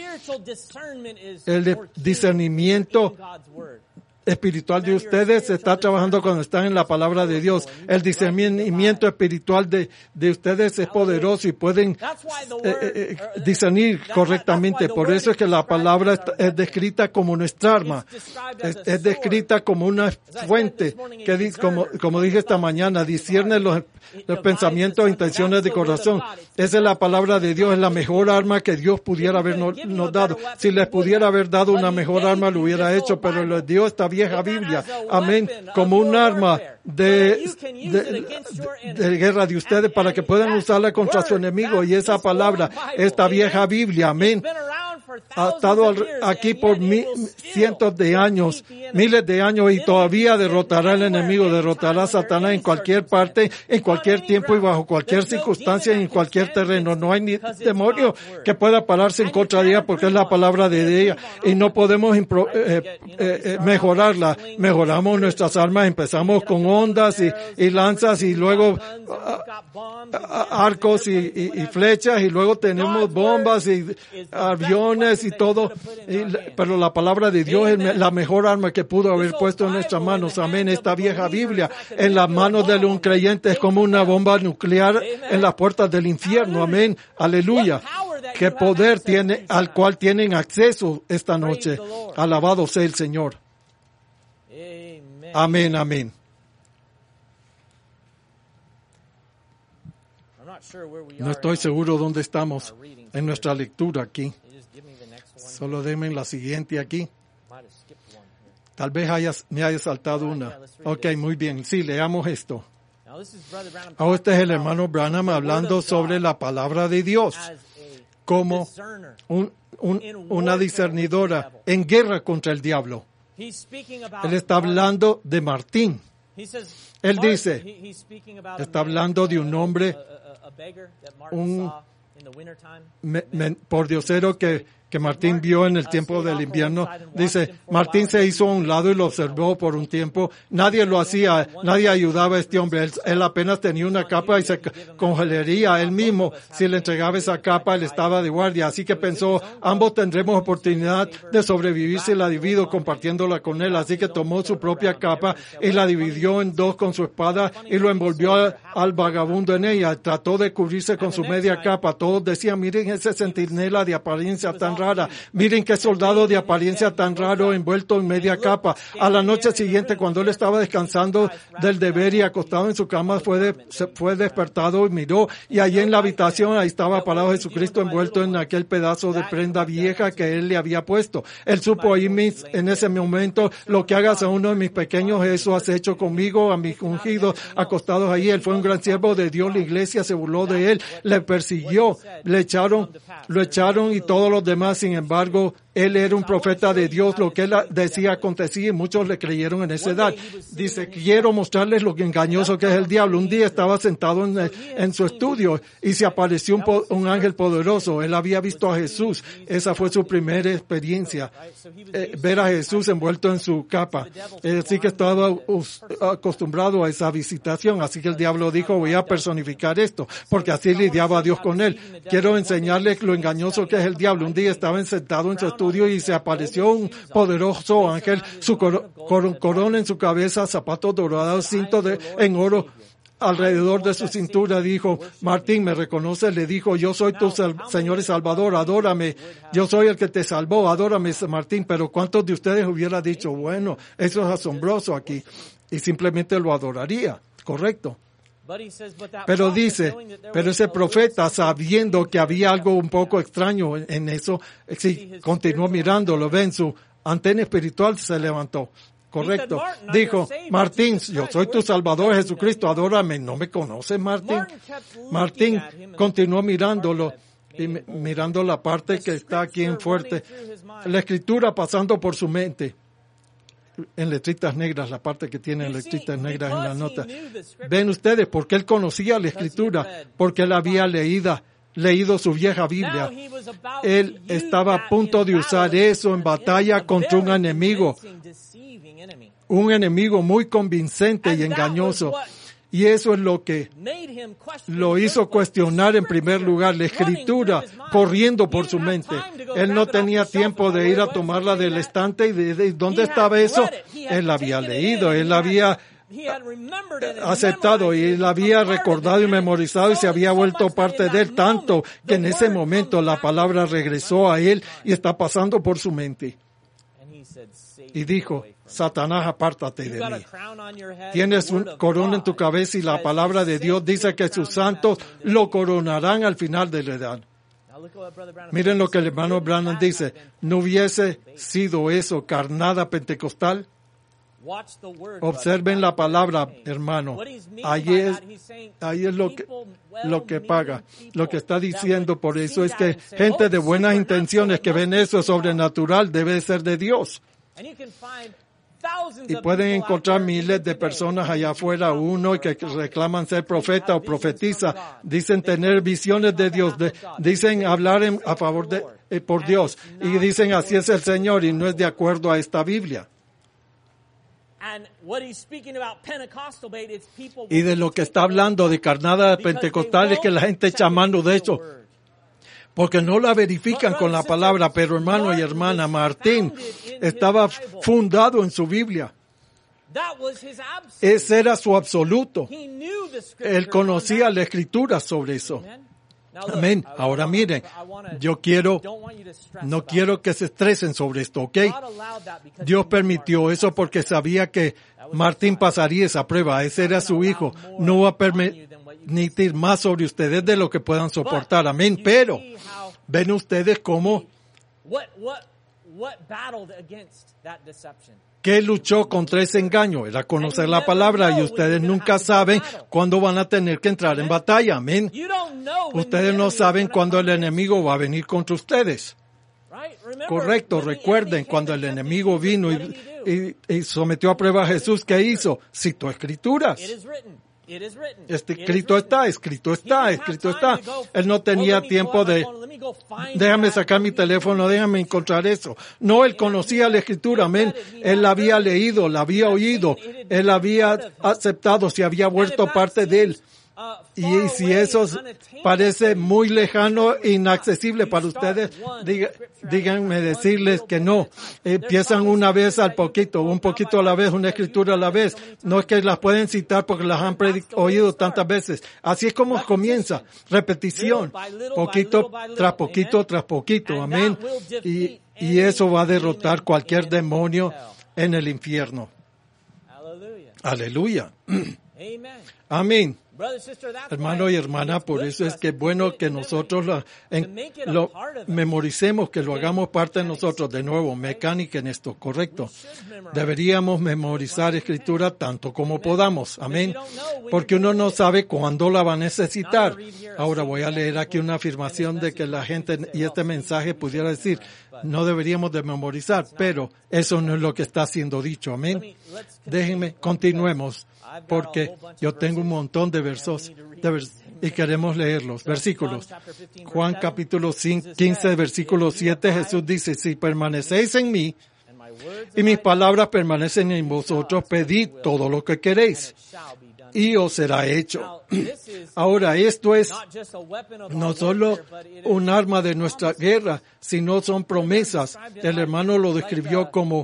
El discernimiento espiritual de ustedes se está trabajando cuando están en la palabra de Dios. El discernimiento espiritual de, de ustedes es poderoso y pueden eh, eh, discernir correctamente. Por eso es que la palabra es descrita como nuestra arma. Es, es descrita como una fuente que, dice, como, como dije esta mañana, discierne los, los pensamientos e intenciones de corazón. Esa es la palabra de Dios, es la mejor arma que Dios pudiera habernos nos dado. Si les pudiera haber dado una mejor arma, lo hubiera hecho, pero Dios está vieja Biblia, amén, como un arma de, de, de, de guerra de ustedes para que puedan usarla contra su enemigo. Y esa palabra, esta vieja Biblia, amén, ha estado aquí por mi, cientos de años, miles de años, y todavía derrotará al enemigo, derrotará a Satanás en cualquier parte, en cualquier tiempo y bajo cualquier circunstancia, en cualquier terreno. No hay ni demonio que pueda pararse en contra de ella, porque es la palabra de ella, y no podemos impro, eh, eh, eh, mejorarla. Mejoramos nuestras armas, empezamos con ondas y, y lanzas, y luego uh, arcos y, y, y flechas, y luego tenemos bombas y aviones y todo, y, pero la palabra de Dios es la mejor arma que pudo haber puesto en nuestras manos. Amén. Esta vieja Biblia en las manos de un creyente es como una bomba nuclear en las puertas del infierno. Amén. Aleluya. Qué poder tiene, al cual tienen acceso esta noche. Alabado sea el Señor. Amén, amén. No estoy seguro dónde estamos en nuestra lectura aquí. Solo denme la siguiente aquí. Tal vez hayas, me haya saltado una. Ok, muy bien. Sí, leamos esto. Ahora este es el hermano Branham hablando sobre la palabra de Dios como un, un, una discernidora en guerra contra el diablo. Él está hablando de Martín. Él dice, está hablando de un hombre, un me, me, pordiosero que que Martín vio en el tiempo del invierno. Dice, Martín se hizo a un lado y lo observó por un tiempo. Nadie lo hacía, nadie ayudaba a este hombre. Él, él apenas tenía una capa y se congelaría él mismo. Si le entregaba esa capa, él estaba de guardia. Así que pensó, ambos tendremos oportunidad de sobrevivir si la divido compartiéndola con él. Así que tomó su propia capa y la dividió en dos con su espada y lo envolvió al, al vagabundo en ella. Trató de cubrirse con su media capa. Todos decían, miren ese centinela de apariencia tan rara. Miren qué soldado de apariencia tan raro envuelto en media capa. A la noche siguiente, cuando él estaba descansando del deber y acostado en su cama, fue, de, se fue despertado y miró, y allí en la habitación, ahí estaba parado Jesucristo envuelto en aquel pedazo de prenda vieja que él le había puesto. Él supo ahí mis, en ese momento, lo que hagas a uno de mis pequeños, eso has hecho conmigo, a mis ungidos acostados ahí. Él fue un gran siervo de Dios, la iglesia se burló de él, le persiguió, le echaron, lo echaron y todos los demás. Sin embargo, él era un profeta de Dios, lo que él decía acontecía y muchos le creyeron en esa edad. Dice, quiero mostrarles lo que engañoso que es el diablo. Un día estaba sentado en, el, en su estudio y se apareció un, un ángel poderoso. Él había visto a Jesús. Esa fue su primera experiencia, eh, ver a Jesús envuelto en su capa. Así que estaba us, acostumbrado a esa visitación. Así que el diablo dijo, voy a personificar esto, porque así lidiaba Dios con él. Quiero enseñarles lo engañoso que es el diablo. Un día estaba sentado en su estudio y se apareció un poderoso ángel, su cor, cor, corona en su cabeza, zapatos dorados, cinto de, en oro alrededor de su cintura. Dijo, Martín, ¿me reconoces? Le dijo, yo soy tu sal, Señor y Salvador, adórame. Yo soy el que te salvó, adórame, Martín. Pero ¿cuántos de ustedes hubieran dicho, bueno, eso es asombroso aquí? Y simplemente lo adoraría, ¿correcto? Pero dice, pero ese profeta, sabiendo que había algo un poco extraño en eso, sí, continuó mirándolo. Ven, su antena espiritual se levantó. Correcto. Dijo, Martín, yo soy tu Salvador, Jesucristo, adórame. ¿No me conoces, Martín? Martín continuó mirándolo y mirando la parte que está aquí en fuerte. La escritura pasando por su mente. En letritas negras, la parte que tiene letritas negras en la nota. Ven ustedes, porque él conocía la escritura, porque él había leído, leído su vieja Biblia. Él estaba a punto de usar eso en batalla contra un enemigo, un enemigo muy convincente y engañoso. Y eso es lo que lo hizo cuestionar en primer lugar, la escritura corriendo por su mente. Él no tenía tiempo de ir a tomarla del estante y de, de ¿dónde estaba eso? Él la había leído, él la había aceptado y él la había recordado y memorizado y se había vuelto parte de él tanto que en ese momento la palabra regresó a él y está pasando por su mente. Y dijo, Satanás, apártate de mí. Tienes un corona en tu cabeza y la palabra de Dios dice que sus santos lo coronarán al final de la edad. Miren lo que el hermano Branham dice. ¿No hubiese sido eso carnada pentecostal? Watch the word, Observen brother. la palabra, hermano. What he's meaning Ahí by es, that, he's saying ahí es lo que, people, lo que paga. well-meaning Lo que está people diciendo that por would eso see es that que and say, gente "Oh, de it's buenas supernatural, intenciones it que must ven be eso from God." sobrenatural debe ser de Dios. And you can find thousands Y of pueden people out encontrar there miles even de today personas that allá claim to be afuera, prophets uno or que prophets, reclaman ser claim to profeta have o visions profetiza, from God. dicen They tener claim to visiones speak de on Dios, behalf de- of God. dicen They hablar say, en- a "Saith favor the de, Lord." eh, por And Dios, it's y not dicen así es el according to Señor, y the no es de Bible. acuerdo a esta Biblia. And what he's speaking about Pentecostal bait, it's people Y de lo que está hablando de carnada pentecostal es que la gente echa mano de eso, porque no la verifican con la palabra. Pero hermano y hermana, Martín estaba fundado en su Biblia. Ese era su absoluto. Él conocía la escritura sobre eso. Amén. Ahora miren, yo quiero, no quiero que se estresen sobre esto, ¿ok? Dios permitió eso porque sabía que Martín pasaría esa prueba. Ese era su hijo. No va a permitir más sobre ustedes de lo que puedan soportar. Amén. Pero, ven ustedes cómo, ¿qué luchó contra ese engaño? Era conocer la palabra, y ustedes nunca saben cuándo van a tener que entrar en batalla. Amén. Ustedes no saben cuándo el enemigo va a venir contra ustedes. Correcto, recuerden, cuando el enemigo vino y, y, y sometió a prueba a Jesús, ¿qué hizo? Citó escrituras. Este, escrito está, escrito está, escrito está. Él no tenía tiempo de, déjame sacar mi teléfono, déjame encontrar eso. No, él conocía la escritura, amén. Él la había leído, la había oído, él había aceptado, se había vuelto parte de él. Y si eso parece muy lejano e inaccesible para ustedes, diga, díganme decirles que no. Empiezan una vez al poquito, un poquito a la vez, una escritura a la vez. No es que las pueden citar porque las han oído tantas veces. Así es como comienza. Repetición. Poquito tras poquito tras poquito. Amén. Y, y eso va a derrotar cualquier demonio en el infierno. Aleluya. Amén. Hermano y hermana, por eso es que es bueno que nosotros lo, en, lo memoricemos, que lo hagamos parte de nosotros. De nuevo, mecánica en esto, correcto. Deberíamos memorizar escritura tanto como podamos. Amén. Porque uno no sabe cuándo la va a necesitar. Ahora voy a leer aquí una afirmación de que la gente, y este mensaje pudiera decir, no deberíamos de memorizar, pero eso no es lo que está siendo dicho. Amén. Déjenme, continuemos. Porque yo tengo un montón de versos de vers y queremos leerlos. Versículos. Juan capítulo quince, versículo siete, Jesús dice, si permanecéis en mí y mis palabras permanecen en vosotros, pedid todo lo que queréis y os será hecho. Ahora, esto es no solo un arma de nuestra guerra, sino son promesas. El hermano lo describió como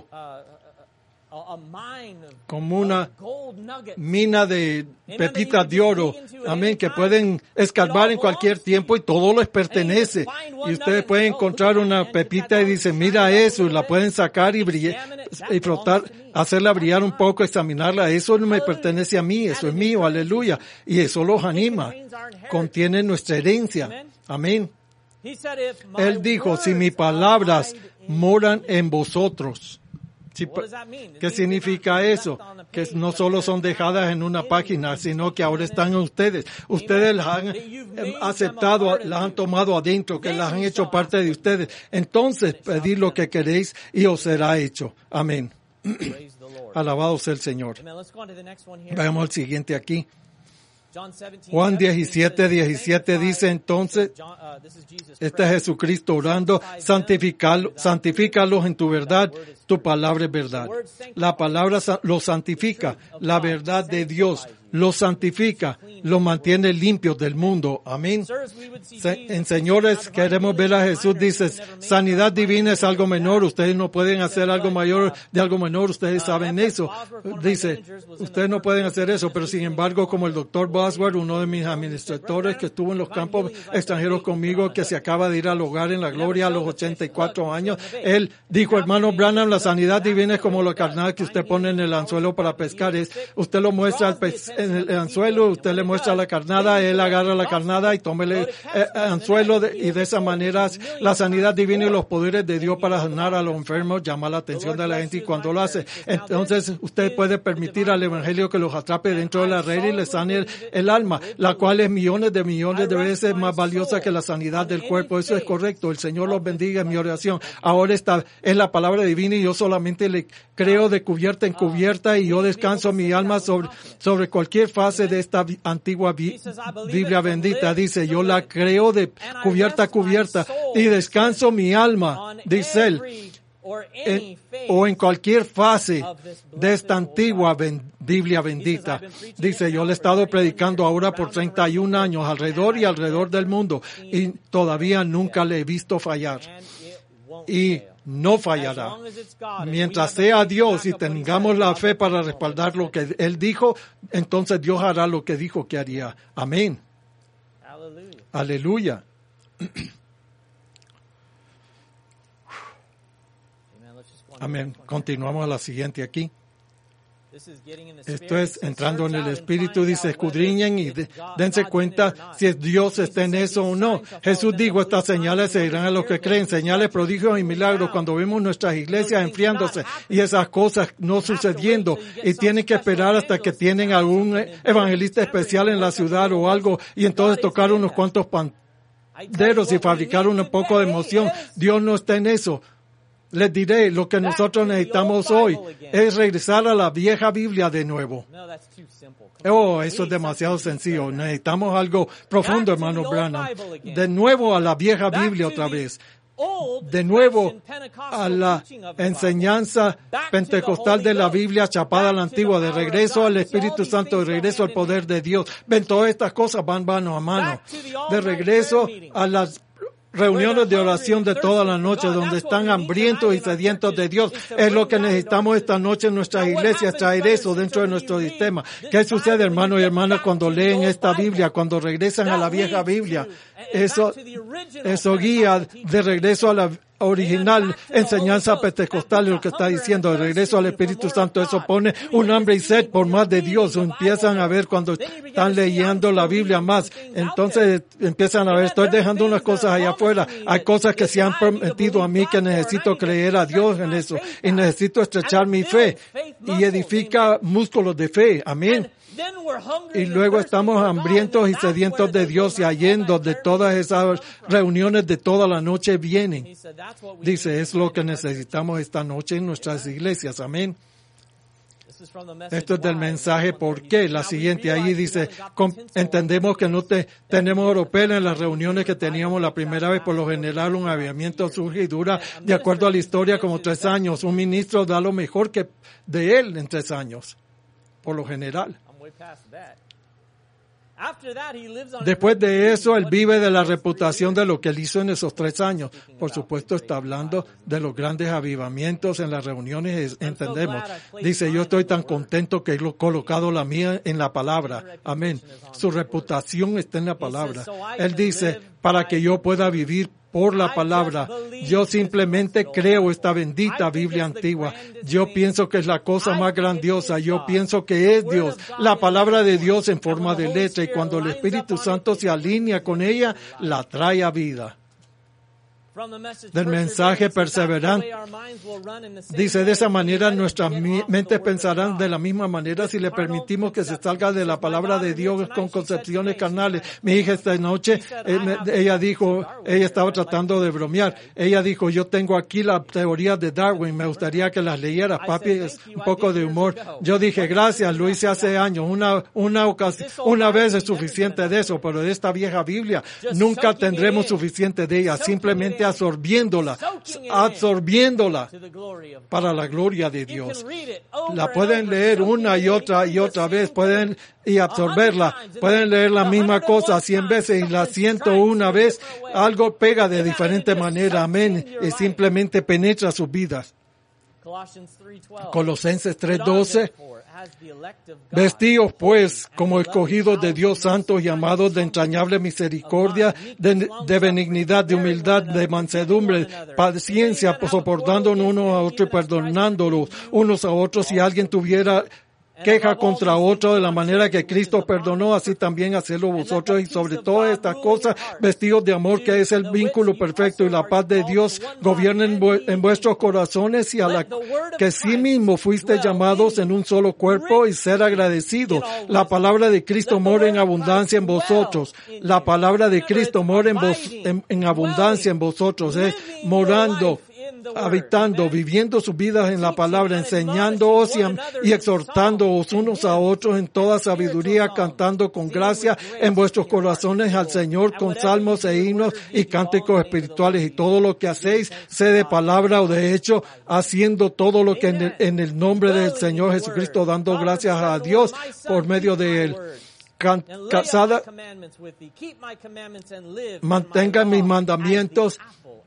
como una mina de pepitas de oro, amén, que pueden escarbar en cualquier tiempo y todo les pertenece. Y ustedes pueden encontrar una pepita y dicen, mira eso, y la pueden sacar y brillar, y frotar, hacerla brillar un poco, examinarla. Eso no me pertenece a mí, eso es mío, aleluya. Y eso los anima. Contiene nuestra herencia. Amén. Él dijo, si mis palabras moran en vosotros. ¿Qué significa eso? Que no solo son dejadas en una página, sino que ahora están en ustedes. Ustedes las han aceptado, las han tomado adentro, que las han hecho parte de ustedes. Entonces, pedid lo que queréis y os será hecho. Amén. Alabado sea el Señor. Vamos al siguiente aquí. Juan diecisiete, diecisiete dice entonces, este es Jesucristo orando, santificarlos, santifícalos en tu verdad, tu palabra es verdad. La palabra los santifica, la verdad de Dios los santifica, los mantiene limpios del mundo. Amén. En señores, queremos ver a Jesús, dice, sanidad divina es algo menor, ustedes no pueden hacer algo mayor de algo menor, ustedes saben eso. Dice, ustedes no pueden hacer eso, pero sin embargo, como el doctor Bosworth, uno de mis administradores que estuvo en los campos extranjeros conmigo, que se acaba de ir al hogar en la gloria a los ochenta y cuatro años, él dijo, hermano Branham, la sanidad divina es como la carnada que usted pone en el anzuelo para pescar, es, usted lo muestra al pez en el anzuelo, usted le muestra la carnada, él agarra la carnada y tómele el anzuelo de, y de esa manera la sanidad divina y los poderes de Dios para sanar a los enfermos llama la atención de la gente y cuando lo hace, entonces usted puede permitir al evangelio que los atrape dentro de la red y le sane el, el alma, la cual es millones de millones de veces más valiosa que la sanidad del cuerpo. Eso es correcto. El Señor los bendiga en mi oración. Ahora esta es la palabra divina y yo solamente le creo de cubierta en cubierta y yo descanso mi alma sobre, sobre cualquier fase de esta antigua bi- Biblia bendita. Dice, yo la creo de cubierta a cubierta y descanso mi alma, dice él, en, o en cualquier fase de esta antigua ben, Biblia bendita. Dice, yo le he estado predicando ahora por treinta y un años alrededor y alrededor del mundo y todavía nunca le he visto fallar. Y no fallará. Mientras sea Dios y tengamos la fe para respaldar lo que Él dijo, entonces Dios hará lo que dijo que haría. Amén. Aleluya. Amén. Continuamos a la siguiente aquí. Esto es entrando en el Espíritu, dice, escudriñen y de, dense cuenta si Dios está en eso o no. Jesús dijo, estas señales seguirán a los que creen, señales, prodigios y milagros. Cuando vemos nuestras iglesias enfriándose y esas cosas no sucediendo y tienen que esperar hasta que tienen algún evangelista especial en la ciudad o algo y entonces tocar unos cuantos panderos y fabricar un poco de emoción. Dios no está en eso. Les diré, lo que nosotros necesitamos hoy es regresar a la vieja Biblia de nuevo. Oh, eso es demasiado sencillo. Necesitamos algo profundo, hermano Branham. De nuevo a la vieja Biblia otra vez. De nuevo a la enseñanza pentecostal de la Biblia chapada a la antigua, de regreso al Espíritu Santo, de regreso al poder de Dios. Ven, todas estas cosas van mano a mano. De regreso a las reuniones de oración de toda la noche donde están hambrientos y sedientos de Dios. Es lo que necesitamos esta noche en nuestras iglesias, traer eso dentro de nuestro sistema. ¿Qué sucede, hermanos y hermanas, cuando leen esta Biblia, cuando regresan a la vieja Biblia? Eso, eso guía de regreso a la original enseñanza pentecostal, lo que está diciendo, de regreso al Espíritu Santo. Eso pone un hambre y sed por más de Dios. O empiezan a ver cuando están leyendo la Biblia más. Entonces empiezan a ver, estoy dejando unas cosas allá afuera. Hay cosas que se han prometido a mí que necesito creer a Dios en eso. Y necesito estrechar mi fe. Y edifica músculos de fe. Amén. Y luego estamos hambrientos y sedientos de Dios y allí donde todas esas reuniones de toda la noche vienen. Dice, es lo que necesitamos esta noche en nuestras iglesias. Amén. Esto es del mensaje ¿por qué? La siguiente ahí dice, entendemos que no te, tenemos oropel en las reuniones que teníamos la primera vez. Por lo general un avivamiento surge y dura de acuerdo a la historia como tres años. Un ministro da lo mejor que de él en tres años. Por lo general. Después de eso, él vive de la reputación de lo que él hizo en esos tres años. Por supuesto, está hablando de los grandes avivamientos en las reuniones, entendemos. Dice, yo estoy tan contento que he colocado la mía en la palabra. Amén. Su reputación está en la palabra. Él dice, para que yo pueda vivir por la palabra. Yo simplemente creo esta bendita Biblia antigua. Yo pienso que es la cosa más grandiosa. Yo pienso que es Dios. La palabra de Dios en forma de letra. Y cuando el Espíritu Santo se alinea con ella, la trae a vida. Del mensaje perseverante. Dice, de esa manera nuestras mentes pensarán de la misma manera si le permitimos que se salga de la palabra de Dios con concepciones carnales. Mi hija esta noche, ella dijo, ella estaba tratando de bromear. Ella dijo, yo tengo aquí la teoría de Darwin, me gustaría que las leyeras, papi, es un poco de humor. Yo dije, gracias, lo hice hace años. Una, una ocasión, una vez es suficiente de eso, pero de esta vieja Biblia nunca tendremos suficiente de ella. Simplemente absorbiéndola, absorbiéndola para la gloria de Dios. La pueden leer una y otra y otra vez, pueden y absorberla. Pueden leer la misma cosa cien veces y la ciento una vez, algo pega de diferente manera, amén, y simplemente penetra sus vidas. Colosenses tres doce. Vestidos pues como escogidos de Dios santos y amados de entrañable misericordia, de, de benignidad, de humildad, de mansedumbre, paciencia, soportándonos unos a otros y perdonándolos unos a otros si alguien tuviera queja contra otro de la manera que Cristo perdonó, así también hacerlo vosotros, y sobre todas estas cosas, vestidos de amor, que es el vínculo perfecto, y la paz de Dios gobierne en, vu- en vuestros corazones, y a la que sí mismo fuiste llamados en un solo cuerpo, y ser agradecidos. La palabra de Cristo mora en abundancia en vosotros. La palabra de Cristo mora en, vos, en, en abundancia en vosotros, es morando, habitando, viviendo sus vidas en la palabra, enseñándoos y, y exhortándoos unos a otros en toda sabiduría, cantando con gracia en vuestros corazones al Señor con salmos e himnos y cánticos espirituales, y todo lo que hacéis, sea de palabra o de hecho, haciendo todo lo que en el, en el nombre del Señor Jesucristo, dando gracias a Dios por medio de Él. Can, casada, mantenga mis mandamientos,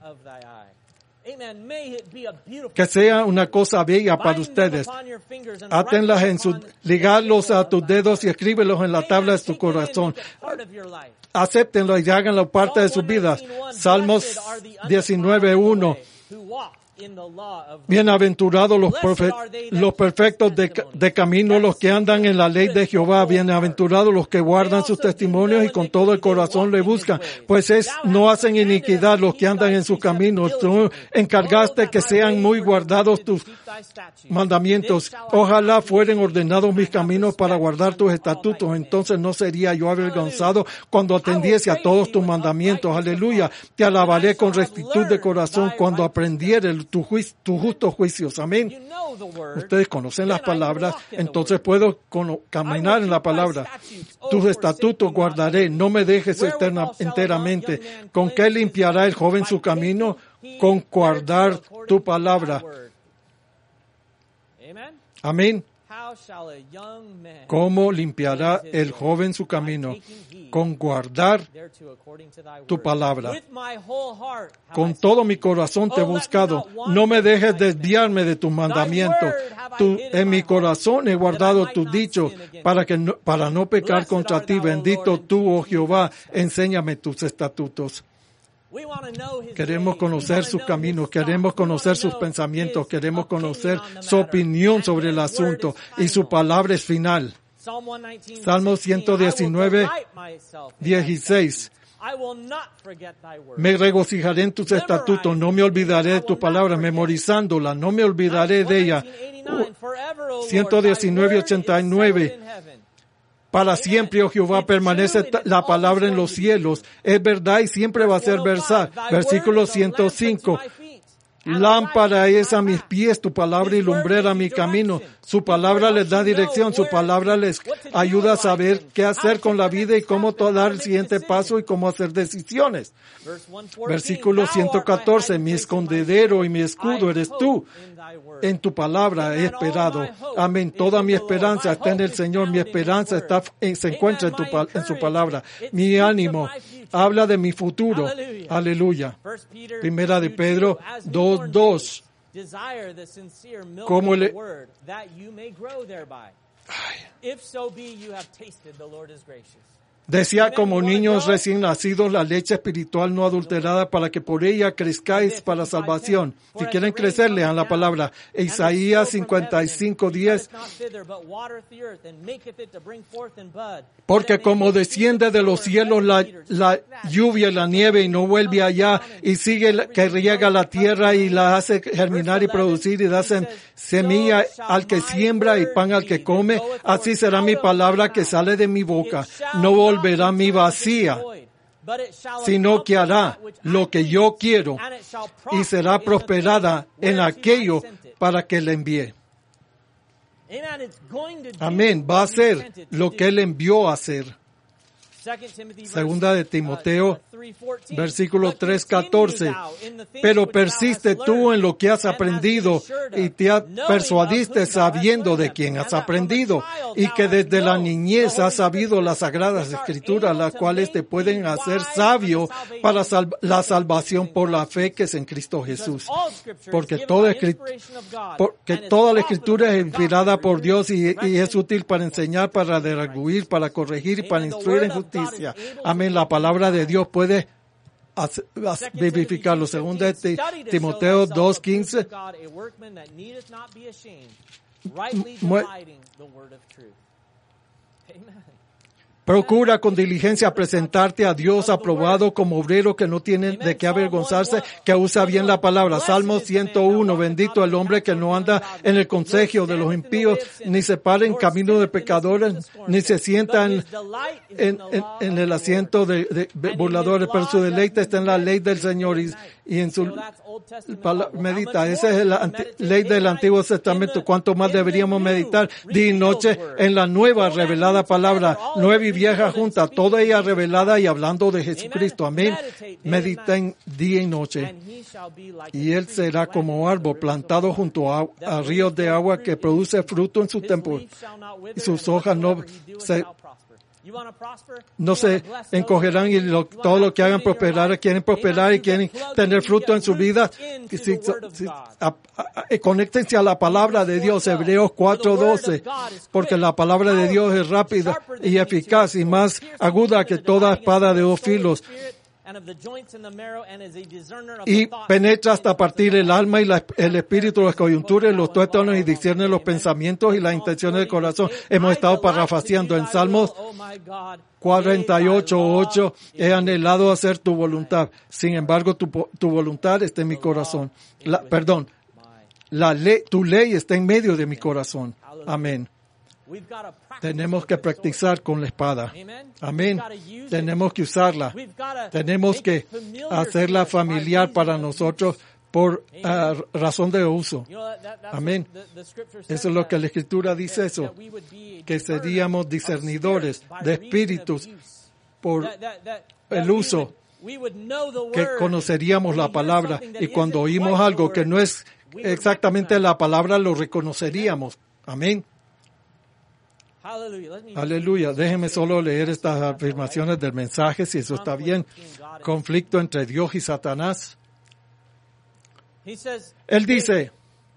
que sea una cosa bella para ustedes. Átenlas en su, ligarlos a tus dedos y escríbelos en la tabla de tu corazón. Acéptenlo y háganlo parte de sus vidas. Salmos diecinueve uno. Bienaventurados los, los perfectos de, de camino, los que andan en la ley de Jehová. Bienaventurados los que guardan sus testimonios y con todo el corazón le buscan. Pues es, no hacen iniquidad los que andan en sus caminos. Tú encargaste que sean muy guardados tus mandamientos. Ojalá fueren ordenados mis caminos para guardar tus estatutos. Entonces no sería yo avergonzado cuando atendiese a todos tus mandamientos. Aleluya. Te alabaré con rectitud de corazón cuando aprendiere tus juicio, tu justos juicios. Amén. Ustedes conocen las palabras, entonces puedo con, caminar en la palabra. Tus estatutos guardaré, no me dejes eterna, enteramente. ¿Con qué limpiará el joven su camino? Con guardar tu palabra. Amén. ¿Cómo limpiará el joven su camino? Con guardar tu palabra. Con todo mi corazón te he buscado. No me dejes desviarme de tus mandamientos. Tú, en mi corazón he guardado tus dichos para que no, para no pecar contra ti. Bendito tú, oh Jehová, enséñame tus estatutos. Queremos conocer sus caminos, queremos conocer sus pensamientos, queremos conocer su opinión sobre el asunto, y su palabra es final. Salmo ciento diecinueve, dieciséis. Me regocijaré en tus estatutos, no me olvidaré de tus palabras, memorizándolas, no me olvidaré de ella. ciento diecinueve, ochenta y nueve. Para siempre, oh Jehová, permanece la palabra en los cielos. Es verdad y siempre va a ser verdad. Versículo ciento cinco. Lámpara es a mis pies tu palabra y lumbrera mi camino. Su palabra les da dirección, su palabra les ayuda a saber qué hacer con la vida y cómo dar el siguiente paso y cómo hacer decisiones. Versículo ciento catorce. Mi escondedero y mi escudo eres tú. En tu palabra he esperado. Amén. Toda mi esperanza está en el Señor. Mi esperanza está, se encuentra en, tu, en su palabra. Mi ánimo habla de mi futuro. Aleluya. Primera de Pedro dos, dos. Como le... Decía, como niños recién nacidos, la leche espiritual no adulterada, para que por ella crezcáis para salvación. Si quieren crecer, lean la palabra. Isaías cincuenta y cinco, diez. Porque como desciende de los cielos la, la lluvia y la nieve y no vuelve allá, y sigue que riega la tierra y la hace germinar y producir y da semilla al que siembra y pan al que come, así será mi palabra que sale de mi boca. No volverá a mí vacía, sino que hará lo que yo quiero y será prosperada en aquello para que le envíe. Amén. Va a hacer lo que él envió a hacer. Segunda de Timoteo, versículo tres, catorce. Pero persiste tú en lo que has aprendido y te persuadiste sabiendo de quién has aprendido, y que desde la niñez has sabido las sagradas escrituras, las cuales te pueden hacer sabio para sal- la salvación por la fe que es en Cristo Jesús. Porque toda, porque toda la escritura es inspirada por Dios y, y es útil para enseñar, para redarguir, para corregir y para instruir en justicia. Amén. La palabra de Dios puede vivificarlo. Segunda de Timoteo dos, quince. rightly Mu- dividing the word of truth. Amen. Procura con diligencia presentarte a Dios aprobado como obrero que no tiene de qué avergonzarse, que usa bien la palabra. Salmo ciento uno, bendito el hombre que no anda en el consejo de los impíos, ni se para en camino de pecadores, ni se sienta en, en, en, en el asiento de, de burladores, pero su deleite está en la ley del Señor y, y en su pala- medita. Esa es la anti- ley del Antiguo Testamento. ¿Cuánto más deberíamos meditar día y noche en la nueva revelada palabra, nueva y vieja junta, toda ella revelada y hablando de Jesucristo? Amén. Mediten día y noche. Y él será como árbol plantado junto a, a ríos de agua que produce fruto en su tiempo. Y sus hojas no se, no se encogerán y lo, todo lo que hagan prosperar, quieren prosperar y quieren tener fruto en su vida. Si, si, a, a, a, conéctense a la palabra de Dios, Hebreos cuatro doce, porque la palabra de Dios es rápida y eficaz y más aguda que toda espada de dos filos, y penetra hasta partir el alma y la, el espíritu, las coyunturas, los tuétanos, y discierne los pensamientos y las intenciones del corazón. Hemos estado parafraseando en Salmos cuarenta y ocho ocho, he anhelado hacer tu voluntad. Sin embargo, tu, tu voluntad está en mi corazón. La, perdón, la ley, tu ley está en medio de mi corazón. Amén. Tenemos que practicar con la espada. Amén. Tenemos que usarla. Tenemos que hacerla familiar para nosotros por uh, razón de uso. Amén. Eso es lo que la Escritura dice, eso, que seríamos discernidores de espíritus por el uso, que conoceríamos la palabra, y cuando oímos algo que no es exactamente la palabra, lo reconoceríamos. Amén. Aleluya. Déjenme solo leer estas afirmaciones del mensaje, si eso está bien. Conflicto entre Dios y Satanás. Él dice,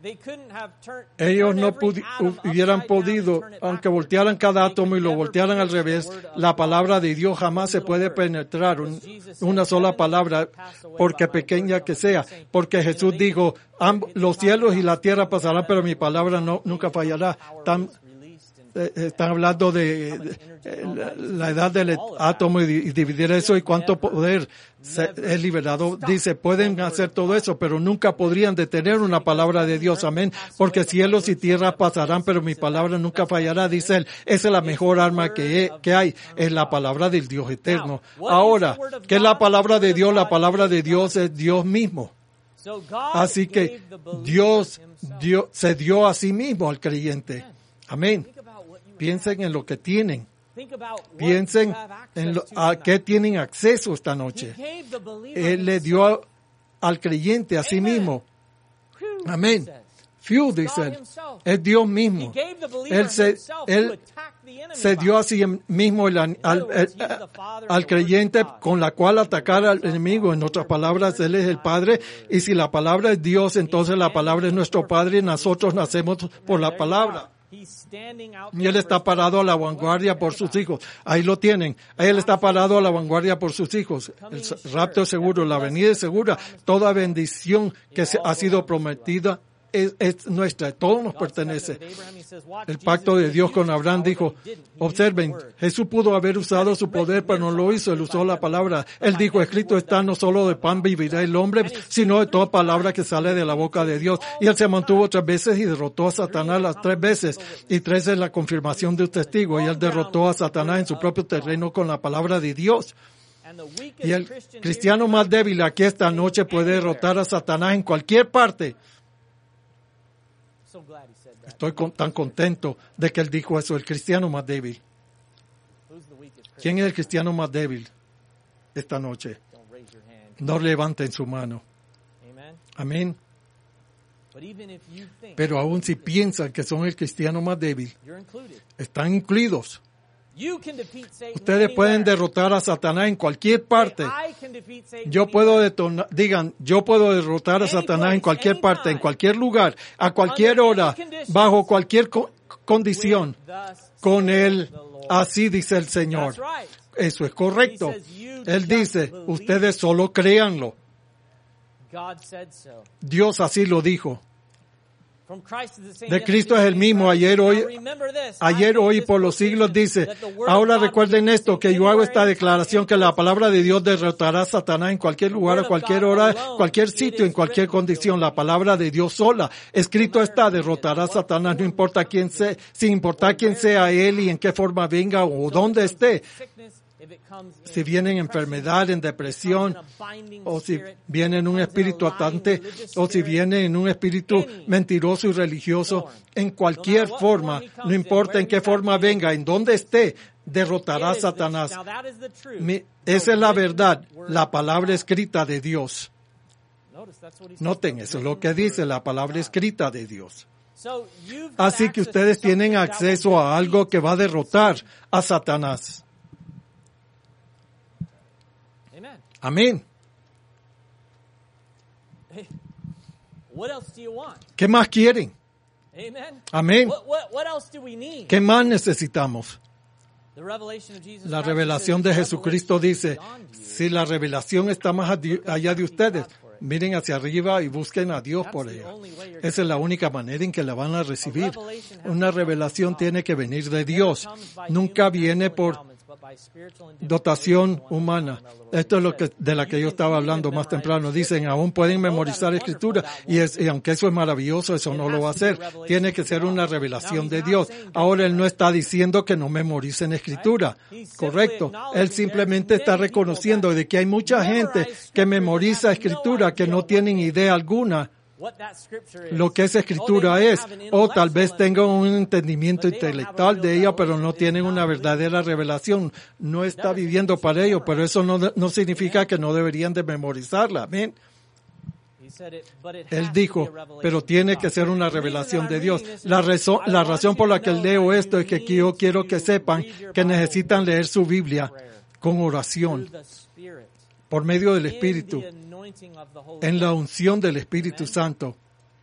ellos no pudi- hubieran podido, aunque voltearan cada átomo y lo voltearan al revés, la palabra de Dios jamás se puede penetrar, un, una sola palabra, porque pequeña que sea. Porque Jesús dijo, los cielos y la tierra pasarán, pero mi palabra no, nunca fallará. Tan, Eh, están hablando de, de, de la, la edad del átomo y, y dividir eso y cuánto poder se, es liberado. Dice, pueden hacer todo eso, pero nunca podrían detener una palabra de Dios. Amén. Porque cielos y tierra pasarán, pero mi palabra nunca fallará. Dice él, esa es la mejor arma que, que hay, es la palabra del Dios eterno. Ahora, ¿qué es la palabra de Dios? La palabra de Dios es Dios mismo. Así que Dios, Dios se dio a sí mismo al creyente. Amén. Piensen en lo que tienen. Piensen en lo, a qué tienen acceso esta noche. Él le dio a, al creyente a sí mismo. Amén. Fiu, dice él. Es Dios mismo. Él se, él se dio a sí mismo el, al, al, al creyente con la cual atacar al enemigo. En otras palabras, Él es el Padre. Y si la palabra es Dios, entonces la palabra es nuestro Padre y nosotros nacemos por la palabra. Y él está parado a la vanguardia por sus hijos. Ahí lo tienen. Él está parado a la vanguardia por sus hijos. El rapto es seguro, la venida es segura. Toda bendición que se ha sido prometida es, es nuestra. Todo nos pertenece. El pacto de Dios con Abraham dijo, observen, Jesús pudo haber usado su poder, pero no lo hizo. Él usó la palabra. Él dijo, escrito está, no solo de pan vivirá el hombre, sino de toda palabra que sale de la boca de Dios. Y él se mantuvo tres veces y derrotó a Satanás las tres veces. Y tres es la confirmación de un testigo. Y él derrotó a Satanás en su propio terreno con la palabra de Dios. Y el cristiano más débil aquí esta noche puede derrotar a Satanás en cualquier parte. Estoy con, tan contento de que él dijo eso, el cristiano más débil. ¿Quién es el cristiano más débil esta noche? No levanten su mano. Amén. Pero aún si piensan que son el cristiano más débil, están incluidos. Ustedes pueden derrotar a Satanás en cualquier parte. Yo puedo detonar, digan, yo puedo derrotar a Satanás en cualquier parte, en cualquier lugar, a cualquier hora, bajo cualquier co- condición, con él. Así dice el Señor. Eso es correcto. Él dice, ustedes solo créanlo. Dios así lo dijo. de Cristo es el mismo ayer, hoy, ayer, hoy y por los siglos. Dice, ahora recuerden esto, que yo hago esta declaración, que la palabra de Dios derrotará a Satanás en cualquier lugar, a cualquier hora, cualquier sitio, en cualquier condición. La palabra de Dios sola, escrito está, derrotará a Satanás, no importa quién sea, sin importar quién sea él y en qué forma venga o dónde esté. Si viene en enfermedad, en depresión, o si viene en un espíritu atante, o si viene en un espíritu mentiroso y religioso, en cualquier forma, no importa en qué forma venga, en dónde esté, derrotará a Satanás. Mi, esa es la verdad, la palabra escrita de Dios. Noten, eso es lo que dice la palabra escrita de Dios. Así que ustedes tienen acceso a algo que va a derrotar a Satanás. Amén. ¿Qué más quieren? Amén. ¿Qué más necesitamos? La revelación de Jesucristo dice, si la revelación está más allá de ustedes, miren hacia arriba y busquen a Dios por ello. Esa es la única manera en que la van a recibir. Una revelación tiene que venir de Dios. Nunca viene por dotación humana. Esto es lo que de la que yo estaba hablando más temprano. Dicen, aún pueden memorizar escritura, y, es, y aunque eso es maravilloso, eso no lo va a hacer. Tiene que ser una revelación de Dios. Ahora él no está diciendo que no memoricen escritura, correcto. Él simplemente está reconociendo de que hay mucha gente que memoriza escritura que no tienen idea alguna lo que esa escritura es, o tal vez tengan un entendimiento intelectual de ella, pero no tienen una verdadera revelación. No está viviendo para ello, pero eso no, no significa que no deberían de memorizarla. Amén. Él dijo, pero tiene que ser una revelación de Dios. La razón, la razón por la que leo esto es que yo quiero que sepan que necesitan leer su Biblia con oración, por medio del Espíritu, en la unción del Espíritu Santo.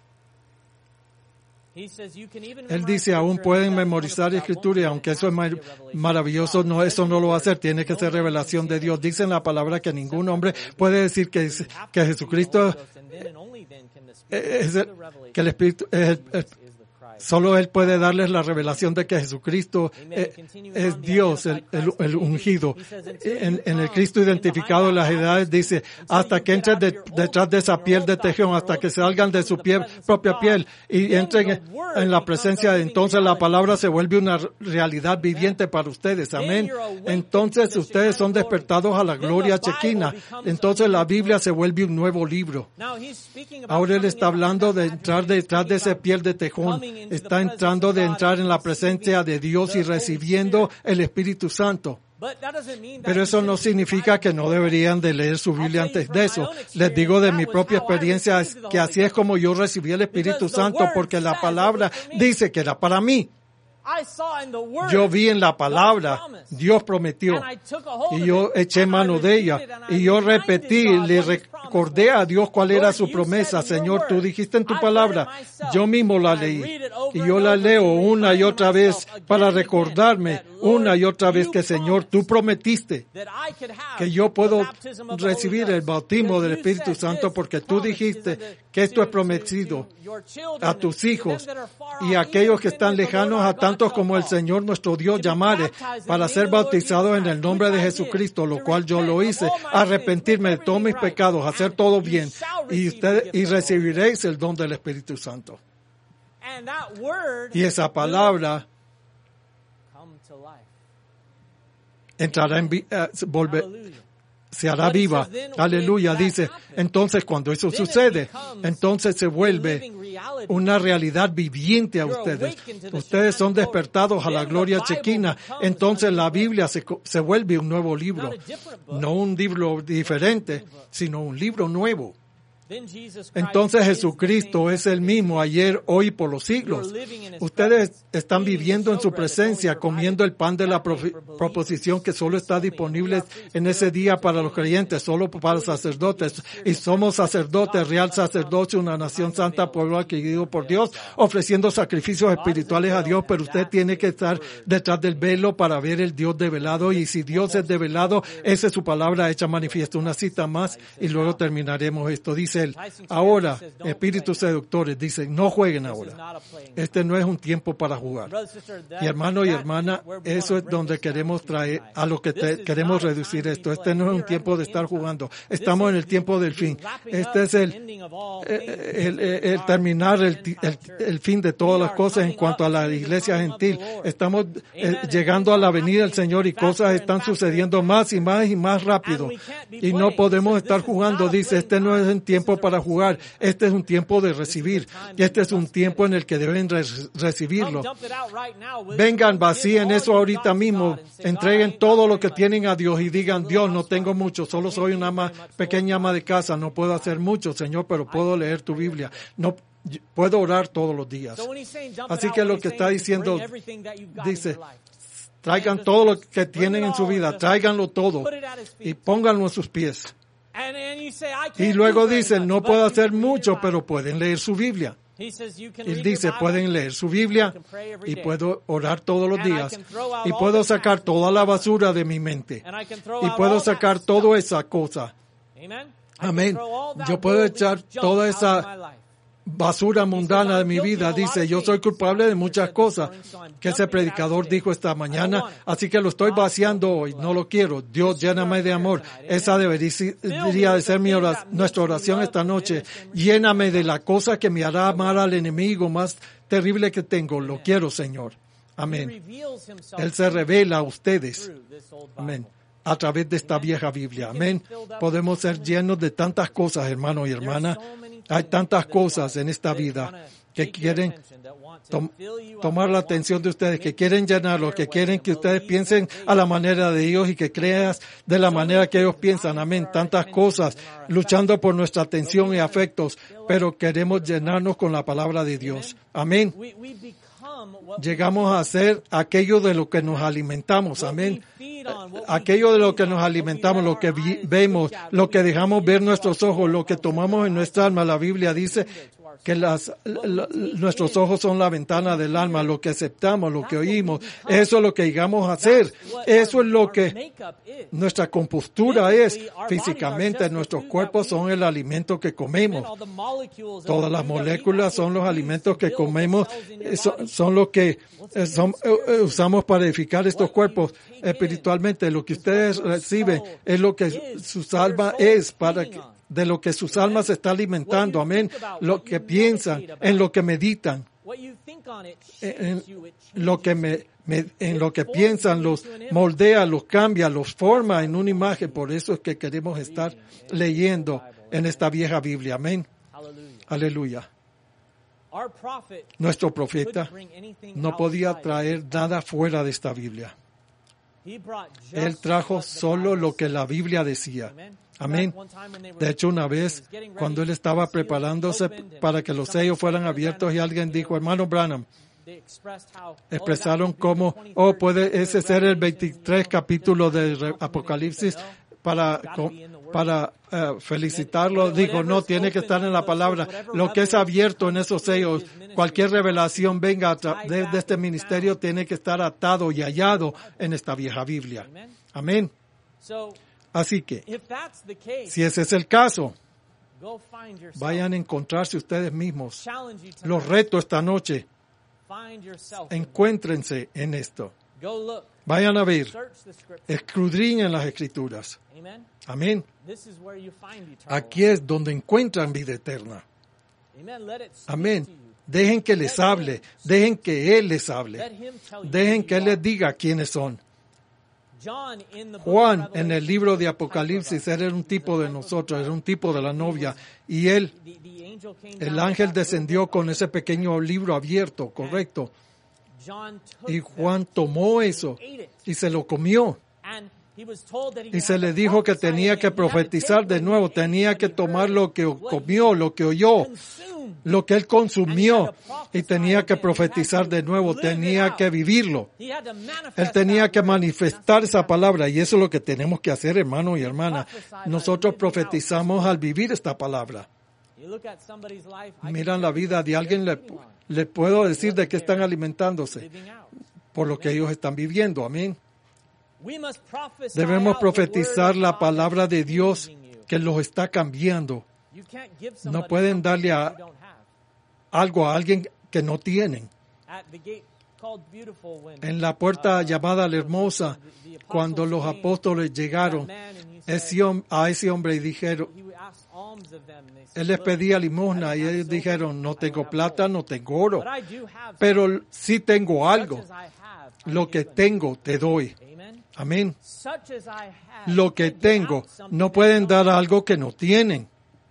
Él dice, aún pueden memorizar escritura, y aunque eso es mar- maravilloso, no, eso no lo va a hacer, tiene que ser revelación de Dios. Dice en la palabra que ningún hombre puede decir que, que Jesucristo es el, que el Espíritu es el, el, solo Él puede darles la revelación de que Jesucristo es, es Dios, el, el, el ungido. En, en el Cristo identificado en las edades dice, hasta que entren de, detrás de esa piel de tejón, hasta que salgan de su piel, propia piel y entren en, en la presencia, entonces la palabra se vuelve una realidad viviente para ustedes. Amén. Entonces ustedes son despertados a la gloria chequina. Entonces la Biblia se vuelve un nuevo libro. Ahora Él está hablando de entrar detrás de esa piel de tejón. Está entrando de entrar en la presencia de Dios y recibiendo el Espíritu Santo. Pero eso no significa que no deberían de leer su Biblia antes de eso. Les digo de mi propia experiencia que así es como yo recibí el Espíritu Santo, porque la palabra dice que era para mí. Yo vi en la palabra, Dios prometió, y yo eché mano de ella, y yo repetí, le recordé a Dios cuál era su promesa. Señor, tú dijiste en tu palabra, yo mismo la leí, y yo la leo una y otra vez para recordarme una y otra vez que, Señor, tú prometiste que yo puedo recibir el bautismo del Espíritu Santo, porque tú dijiste que esto es prometido a tus hijos y a aquellos que están lejanos, a tantos como el Señor nuestro Dios llamare, para ser bautizados en el nombre de Jesucristo, lo cual yo lo hice, arrepentirme de todos mis pecados, hacer todo bien, y ustedes y recibiréis el don del Espíritu Santo. Y esa palabra entrará en vida, uh, volver, se hará viva. Aleluya. Dice, entonces cuando eso sucede, entonces se vuelve una realidad viviente a ustedes. Ustedes son despertados a la gloria chequina. Entonces la Biblia se, se vuelve un nuevo libro. No un libro diferente, sino un libro nuevo. Entonces Jesucristo es el mismo ayer, hoy y por los siglos. Ustedes están viviendo en su presencia, comiendo el pan de la proposición que solo está disponible en ese día para los creyentes, solo para los sacerdotes. Y somos sacerdotes, real sacerdocio, una nación santa, pueblo adquirido por Dios, ofreciendo sacrificios espirituales a Dios, pero usted tiene que estar detrás del velo para ver el Dios develado. Y si Dios es develado, esa es su palabra hecha manifiesta. Una cita más y luego terminaremos esto. Dice él. Ahora, espíritus seductores dicen, no jueguen ahora. Este no es un tiempo para jugar. Y hermano y hermana, eso es donde queremos traer, a lo que te, queremos reducir esto. Este no es un tiempo de estar jugando. Estamos en el tiempo del fin. Este es el, el, el, el terminar el, el, el fin de todas las cosas en cuanto a la iglesia gentil. Estamos eh, llegando a la venida del Señor y cosas están sucediendo más y más y más rápido. Y no podemos estar jugando. Dice, este no es un tiempo para jugar. Este es un tiempo de recibir. Este es un tiempo en el que deben re- recibirlo. Vengan, vacíen eso ahorita mismo. Entreguen todo lo que tienen a Dios y digan, Dios, no tengo mucho. Solo soy una ama, pequeña ama de casa. No puedo hacer mucho, Señor, pero puedo leer tu Biblia. No puedo orar todos los días. Así que lo que está diciendo, dice, traigan todo lo que tienen en su vida, tráiganlo todo y pónganlo a sus pies. Y luego dice, no puedo hacer mucho, pero pueden leer su Biblia. Él dice, pueden leer su Biblia y puedo orar todos los días y puedo sacar toda la basura de mi mente y puedo sacar toda esa cosa. Amén. Yo puedo echar toda esa basura mundana de mi vida. Dice, yo soy culpable de muchas cosas que ese predicador dijo esta mañana, así que lo estoy vaciando hoy, no lo quiero. Dios, lléname de amor. Esa debería de ser mi oración, nuestra oración esta noche. Lléname de la cosa que me hará amar al enemigo más terrible que tengo. Lo quiero, Señor. Amén. Él se revela a ustedes. Amén. A través de esta vieja Biblia. Amén. Podemos ser llenos de tantas cosas, hermanos y hermanas. Hay tantas cosas en esta vida que quieren tom- tomar la atención de ustedes, que quieren llenarlo, que quieren que ustedes piensen a la manera de Dios y que creas de la manera que ellos piensan. Amén. Tantas cosas luchando por nuestra atención y afectos, pero queremos llenarnos con la palabra de Dios. Amén. Llegamos a ser aquello de lo que nos alimentamos. Amén. Aquello de lo que nos alimentamos, lo que vi- vemos, lo que dejamos ver nuestros ojos, lo que tomamos en nuestra alma. La Biblia dice que las, la, nuestros ojos son la ventana del alma, lo que aceptamos, lo que oímos, eso es lo que llegamos a hacer. Eso es lo que nuestra compostura es físicamente. Nuestros cuerpos son el alimento que comemos. Todas las moléculas son los alimentos que comemos, son, son lo que son, usamos para edificar estos cuerpos espiritualmente. Lo que ustedes reciben es lo que su alma es, para que de lo que sus almas se está alimentando, amén, lo que piensan, en lo que meditan, en lo que me, me, en lo que piensan, los moldea, los cambia, los forma en una imagen. Por eso es que queremos estar leyendo en esta vieja Biblia, amén. Aleluya. Nuestro profeta no podía traer nada fuera de esta Biblia. Él trajo solo lo que la Biblia decía. Amén. De hecho, una vez, cuando él estaba preparándose para que los sellos fueran abiertos y alguien dijo, hermano Branham, expresaron cómo, oh, puede ese ser el veintitrés capítulo de Apocalipsis para, para uh, felicitarlo. Dijo, no, tiene que estar en la palabra. Lo que es abierto en esos sellos, cualquier revelación venga de, de este ministerio, tiene que estar atado y hallado en esta vieja Biblia. Amén. Así que, si ese es el caso, vayan a encontrarse ustedes mismos. Los reto esta noche. Encuéntrense en esto. Vayan a ver. Escudriñen las Escrituras. Amén. Aquí es donde encuentran vida eterna. Amén. Dejen que les hable. Dejen que Él les hable. Dejen que Él les diga quiénes son. Juan, en el libro de Apocalipsis, era un tipo de nosotros, era un tipo de la novia, y él, el ángel descendió con ese pequeño libro abierto, correcto, y Juan tomó eso y se lo comió. Y se le dijo que tenía que profetizar de nuevo, tenía que tomar lo que comió, lo que oyó, lo que él consumió, y tenía que profetizar de nuevo, tenía que vivirlo. Él tenía que manifestar esa palabra, y eso es lo que tenemos que hacer, hermanos y hermanas. Nosotros profetizamos al vivir esta palabra. Miran la vida de alguien, le, le puedo decir de qué están alimentándose, por lo que ellos están viviendo. Amén. Debemos profetizar la palabra de Dios que los está cambiando. You can't give No somebody pueden something darle a- that you don't have. algo a alguien que no tienen. At the gate called Beautiful, when En la puerta uh, llamada la hermosa, the- the apostles cuando los came apóstoles to llegaron that man and he ese said- hom- a ese hombre y dijeron, he would ask alms of them, and they said, él les "Look, pedía I limosna don't y have ellos silver, dijeron, no I tengo don't have plata, gold, no tengo oro, but I do have pero sí tengo something. algo. Such as I have, I Lo give que unto you." tengo te doy. Amen. Amén. Such as I have, Lo you que can't give tengo, out something no that pueden you dar don't have. algo que no tienen.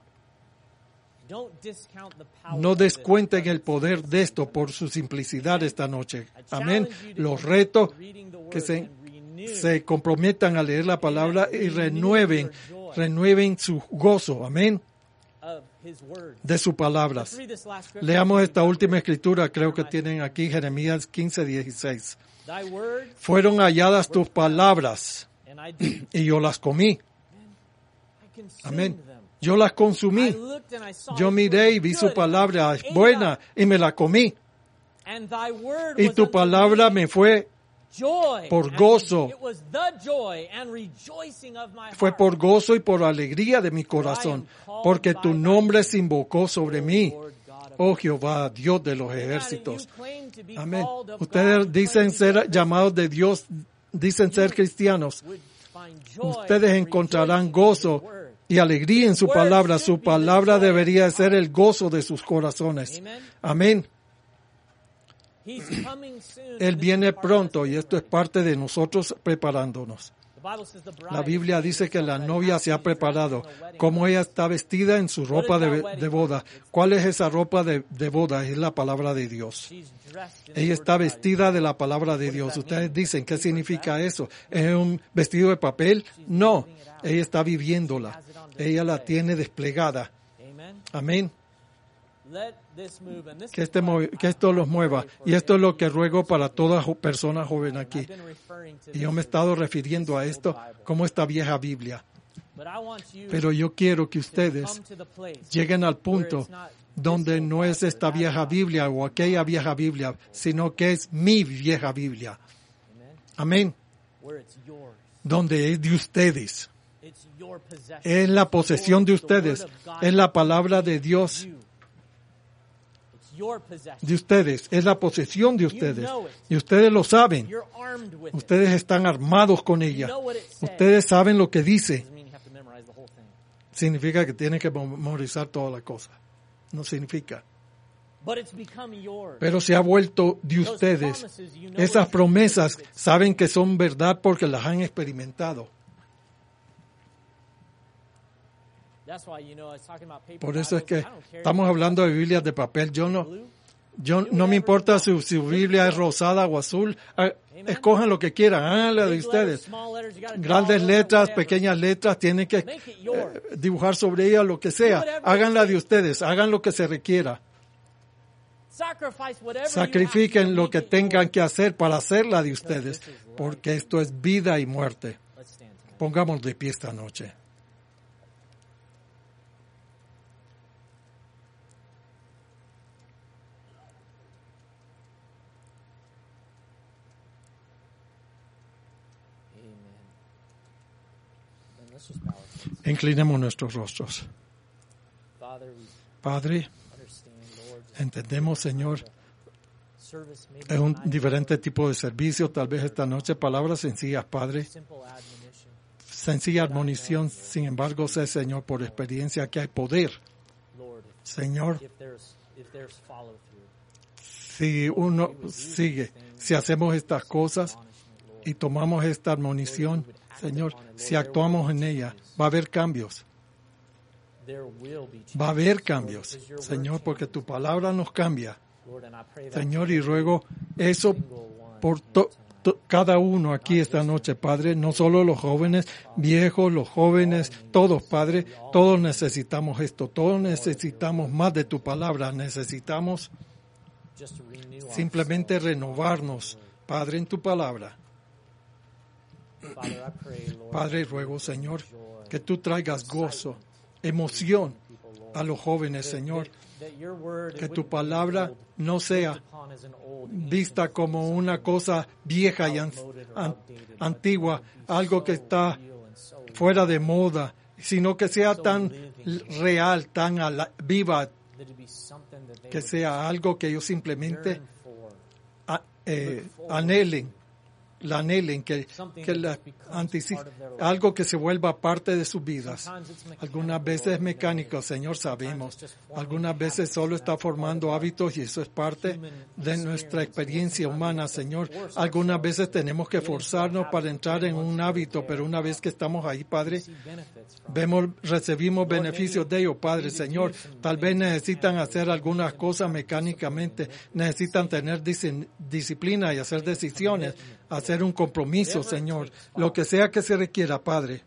Don't discount the power No of this descuenten el because poder it's de esto simple. por su simplicidad esta noche. I Amén. challenge you to Los continue retos reading the que word se, and renew se comprometan a leer la palabra y Renew renueven, your joy. renueven su gozo. Amén. of his word. De sus Let's palabras. read this last scripture. Leamos esta última escritura, creo que tienen aquí Jeremías quince, dieciséis. Thy word, Fueron halladas tus palabras and I did. y yo las comí. I consumed Amén. them. Yo las I consumí. looked and I saw Yo his miré word y vi good, su and palabra I ate it buena up. y me la comí. And thy word Y was tu unto palabra me me fue, joy por and gozo. It was the joy and rejoicing of my fue heart. por gozo y por alegría de mi corazón, porque tu nombre se invocó sobre mí. Lord God of Oh Jehová, Dios de los Amen. ejércitos. You claim to be Amén. called of Ustedes God, dicen claim to ser be llamados de Dios, dicen ser cristianos. would find joy Ustedes and encontrarán rejoicing in gozo his word. y alegría en su palabra. Su palabra debería ser el gozo de sus corazones. Amen. Amén. He's coming soon. Él This viene is part of pronto us y esto es parte de nosotros preparándonos. The Bible says the bride La is Biblia getting dice que la herself novia ready. se ha She's dressed preparado, in a wedding como dress. ella está vestida en su ropa de, de boda. ¿Cuál es esa ropa de, de boda? Es la palabra de Dios. She's dressed in the Ella word está of God. vestida de la palabra de Dios. Ustedes dicen, ¿qué significa eso? ¿Es un vestido de papel? No, ella está viviéndola. Ella la tiene desplegada. Amen. Amén. Let this move, and this Que, is este, what movi- I- que esto los I mueva. pray for Y esto es lo every que ruego para toda jo- persona joven And aquí. I've been referring to Y yo this me he as estado this refiriendo a old esto Bible. como esta vieja Biblia. But I want you Pero yo quiero que to ustedes come to the place lleguen al where punto it's not donde this old no es Bible, esta that vieja Bible. Biblia o aquella vieja Biblia, sino que es mi vieja Biblia. Amen. Amén. Where it's yours. Donde es de ustedes. It's your possession. Es la posesión de Yours, the ustedes. word of God Es la palabra de Dios you. It's your possession. de ustedes. Es la posesión de ustedes. Y ustedes lo saben. You're armed with it. Ustedes están armados con You ella. know what it says. Ustedes saben lo que dice. Doesn't mean you have to memorize the whole thing. Significa que tienen que memorizar toda la cosa. No significa. But it's become yours. Pero se ha vuelto de Those ustedes. promises, you know Esas it's- promesas it's- saben que son verdad porque las han experimentado. That's why, you know, I was talking about paper Por eso es que Bibles. I don't care estamos if hablando de Biblias de papel. Yo no, blue. yo no me importa si su Biblia es rosada o azul. Ah, escojan lo que quieran, háganla de Big letters, ustedes. small letters, you gotta draw Grandes over, letras, whatever. pequeñas letras, tienen que Make it yours. eh, dibujar sobre ella lo que sea. Háganla de ustedes, hagan lo que se requiera. Sacrifice whatever you Sacrifiquen have to lo make que it tengan yours. que hacer para hacerla de ustedes, porque esto es vida y muerte. Let's stand tonight. Pongamos de pie esta noche. Amen. Then let's just bow our heads. Inclinemos nuestros rostros. Father, we Padre, understand, Lord, just entendemos, Señor, service maybe es un tonight, diferente tipo de servicio, tal vez esta noche, palabras sencillas, Padre, simple admonition. sencilla admonición, sin embargo, sé, Señor, por experiencia que hay poder. Lord, Señor, if there's if there's follow through, si uno sigue, si hacemos estas cosas y tomamos esta admonición, Señor, si actuamos en ella, va a haber cambios. there will be change. Va a haber cambios, Señor, porque tu palabra nos cambia. Lord, and I pray that Señor, y ruego eso single one por to- to- cada uno aquí esta noche, Padre, no solo los jóvenes, viejos, los jóvenes, todos, Padre, todos necesitamos esto, todos necesitamos más de tu palabra, necesitamos just to renew simplemente ourselves. renovarnos, Padre, en tu palabra. Father, I pray, Lord, Padre, ruego, Señor, que tú traigas gozo, emoción a los jóvenes, Señor, that your word que it tu wouldn't be palabra old, no sea looked upon as an old vista como una cosa vieja y an- an- antigua, algo que está fuera de moda sino que sea tan real, tan ala- viva, that it be something that they que would sea algo que ellos simplemente yearn for. a- eh, anhelen, la anhelen, que, que la anticipe, algo que se vuelva parte de sus vidas. Sometimes it's mechanical, Algunas veces es mecánico, Señor, sabemos. Algunas veces solo está formando hábitos y eso es parte de nuestra experiencia humana, Señor. Algunas veces tenemos que forzarnos para entrar en un hábito, pero una vez que estamos ahí, Padre, see benefits from. vemos, recibimos beneficios de ello, Padre, Señor. Tal vez necesitan hacer algunas cosas mecánicamente, necesitan tener dis- disciplina y hacer decisiones, hacer un compromiso, Señor. Lo que sea que se requiera, Padre.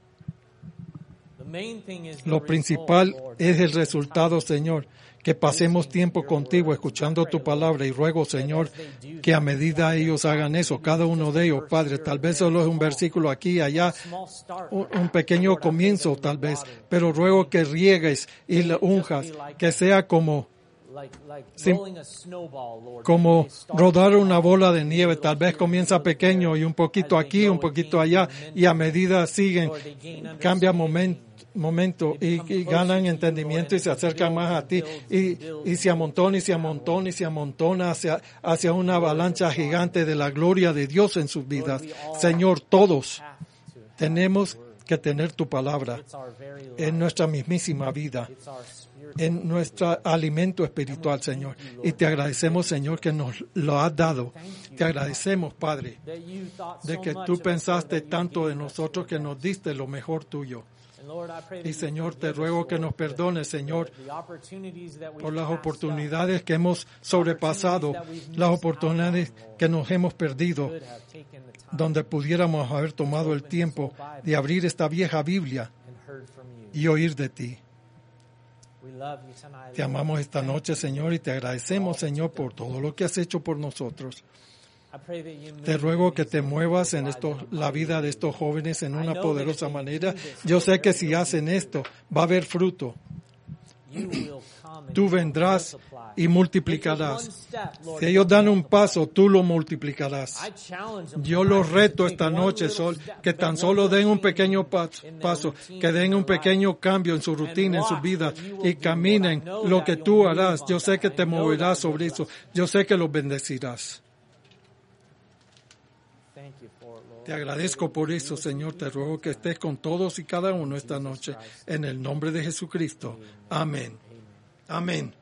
The main thing is the Lo result, principal Lord. es el resultado, Señor. Que pasemos tiempo contigo escuchando tu palabra y ruego, Señor, que a medida ellos hagan eso, cada uno de ellos, Padre, tal vez solo es un versículo aquí y allá, Small start, un, un pequeño comienzo tal vez, pero ruego que riegues y le unjas, que sea como, like, like Sim- rolling a snowball, Lord. como They start rodar una small, bola de nieve, tal vez comienza pequeño y un poquito aquí, un poquito allá, y a medida siguen, cambia momento. momento y, y ganan entendimiento y se acercan más a ti y, y se amontona y se amontona y se amontona hacia, hacia una avalancha gigante de la gloria de Dios en sus vidas. Señor, todos have to. tenemos que tener tu palabra It's our very life. en nuestra mismísima vida, It's our spirit. en nuestro alimento espiritual, Señor. Y te agradecemos, Señor, que nos lo has dado. Te agradecemos, Padre, That you thought de so que much tú of us, pensaste Lord, that you tanto de gave us nosotros your que best. nos diste lo mejor tuyo. And Lord, I pray that Y you Señor, te forgive us, ruego que Lord, nos perdones, Señor, the opportunities that we've por las passed up. oportunidades que hemos sobrepasado, las oportunidades que nos hemos perdido, Could have taken the time donde pudiéramos haber tomado el tiempo de abrir esta vieja Biblia and heard from you. y oír de ti. We love you tonight. Te amamos esta noche, Señor, y te agradecemos, Señor, por todo lo que has hecho por nosotros. I pray that you Te move ruego que these te muevas en lives esto, in a la mighty vida de way. estos jóvenes en I una know poderosa that if they manera. do this, Yo sé que there si will hacen be esto, va a haber fruto. You will come and Tú you will vendrás multiply. y They multiplicarás. take one step, Lord, Si ellos dan un multiply. paso, tú lo multiplicarás. I challenge them Yo tonight los to reto take esta one noche, little Sol, step, que that tan one solo little den un change pequeño pa- in their paso, routine, que den in un their pequeño life. cambio en su rutina, en su watch vida, what you will y do, caminen Lord. I know lo that que you'll tú move harás. on Yo sé that. que I te know moverás that you'll sobre eso. bless. Yo sé que los bendecirás. Thank you for it, Lord. Te agradezco por eso, Señor. Te ruego que estés con todos y cada uno esta noche. En el nombre de Jesucristo. Amén. Amén.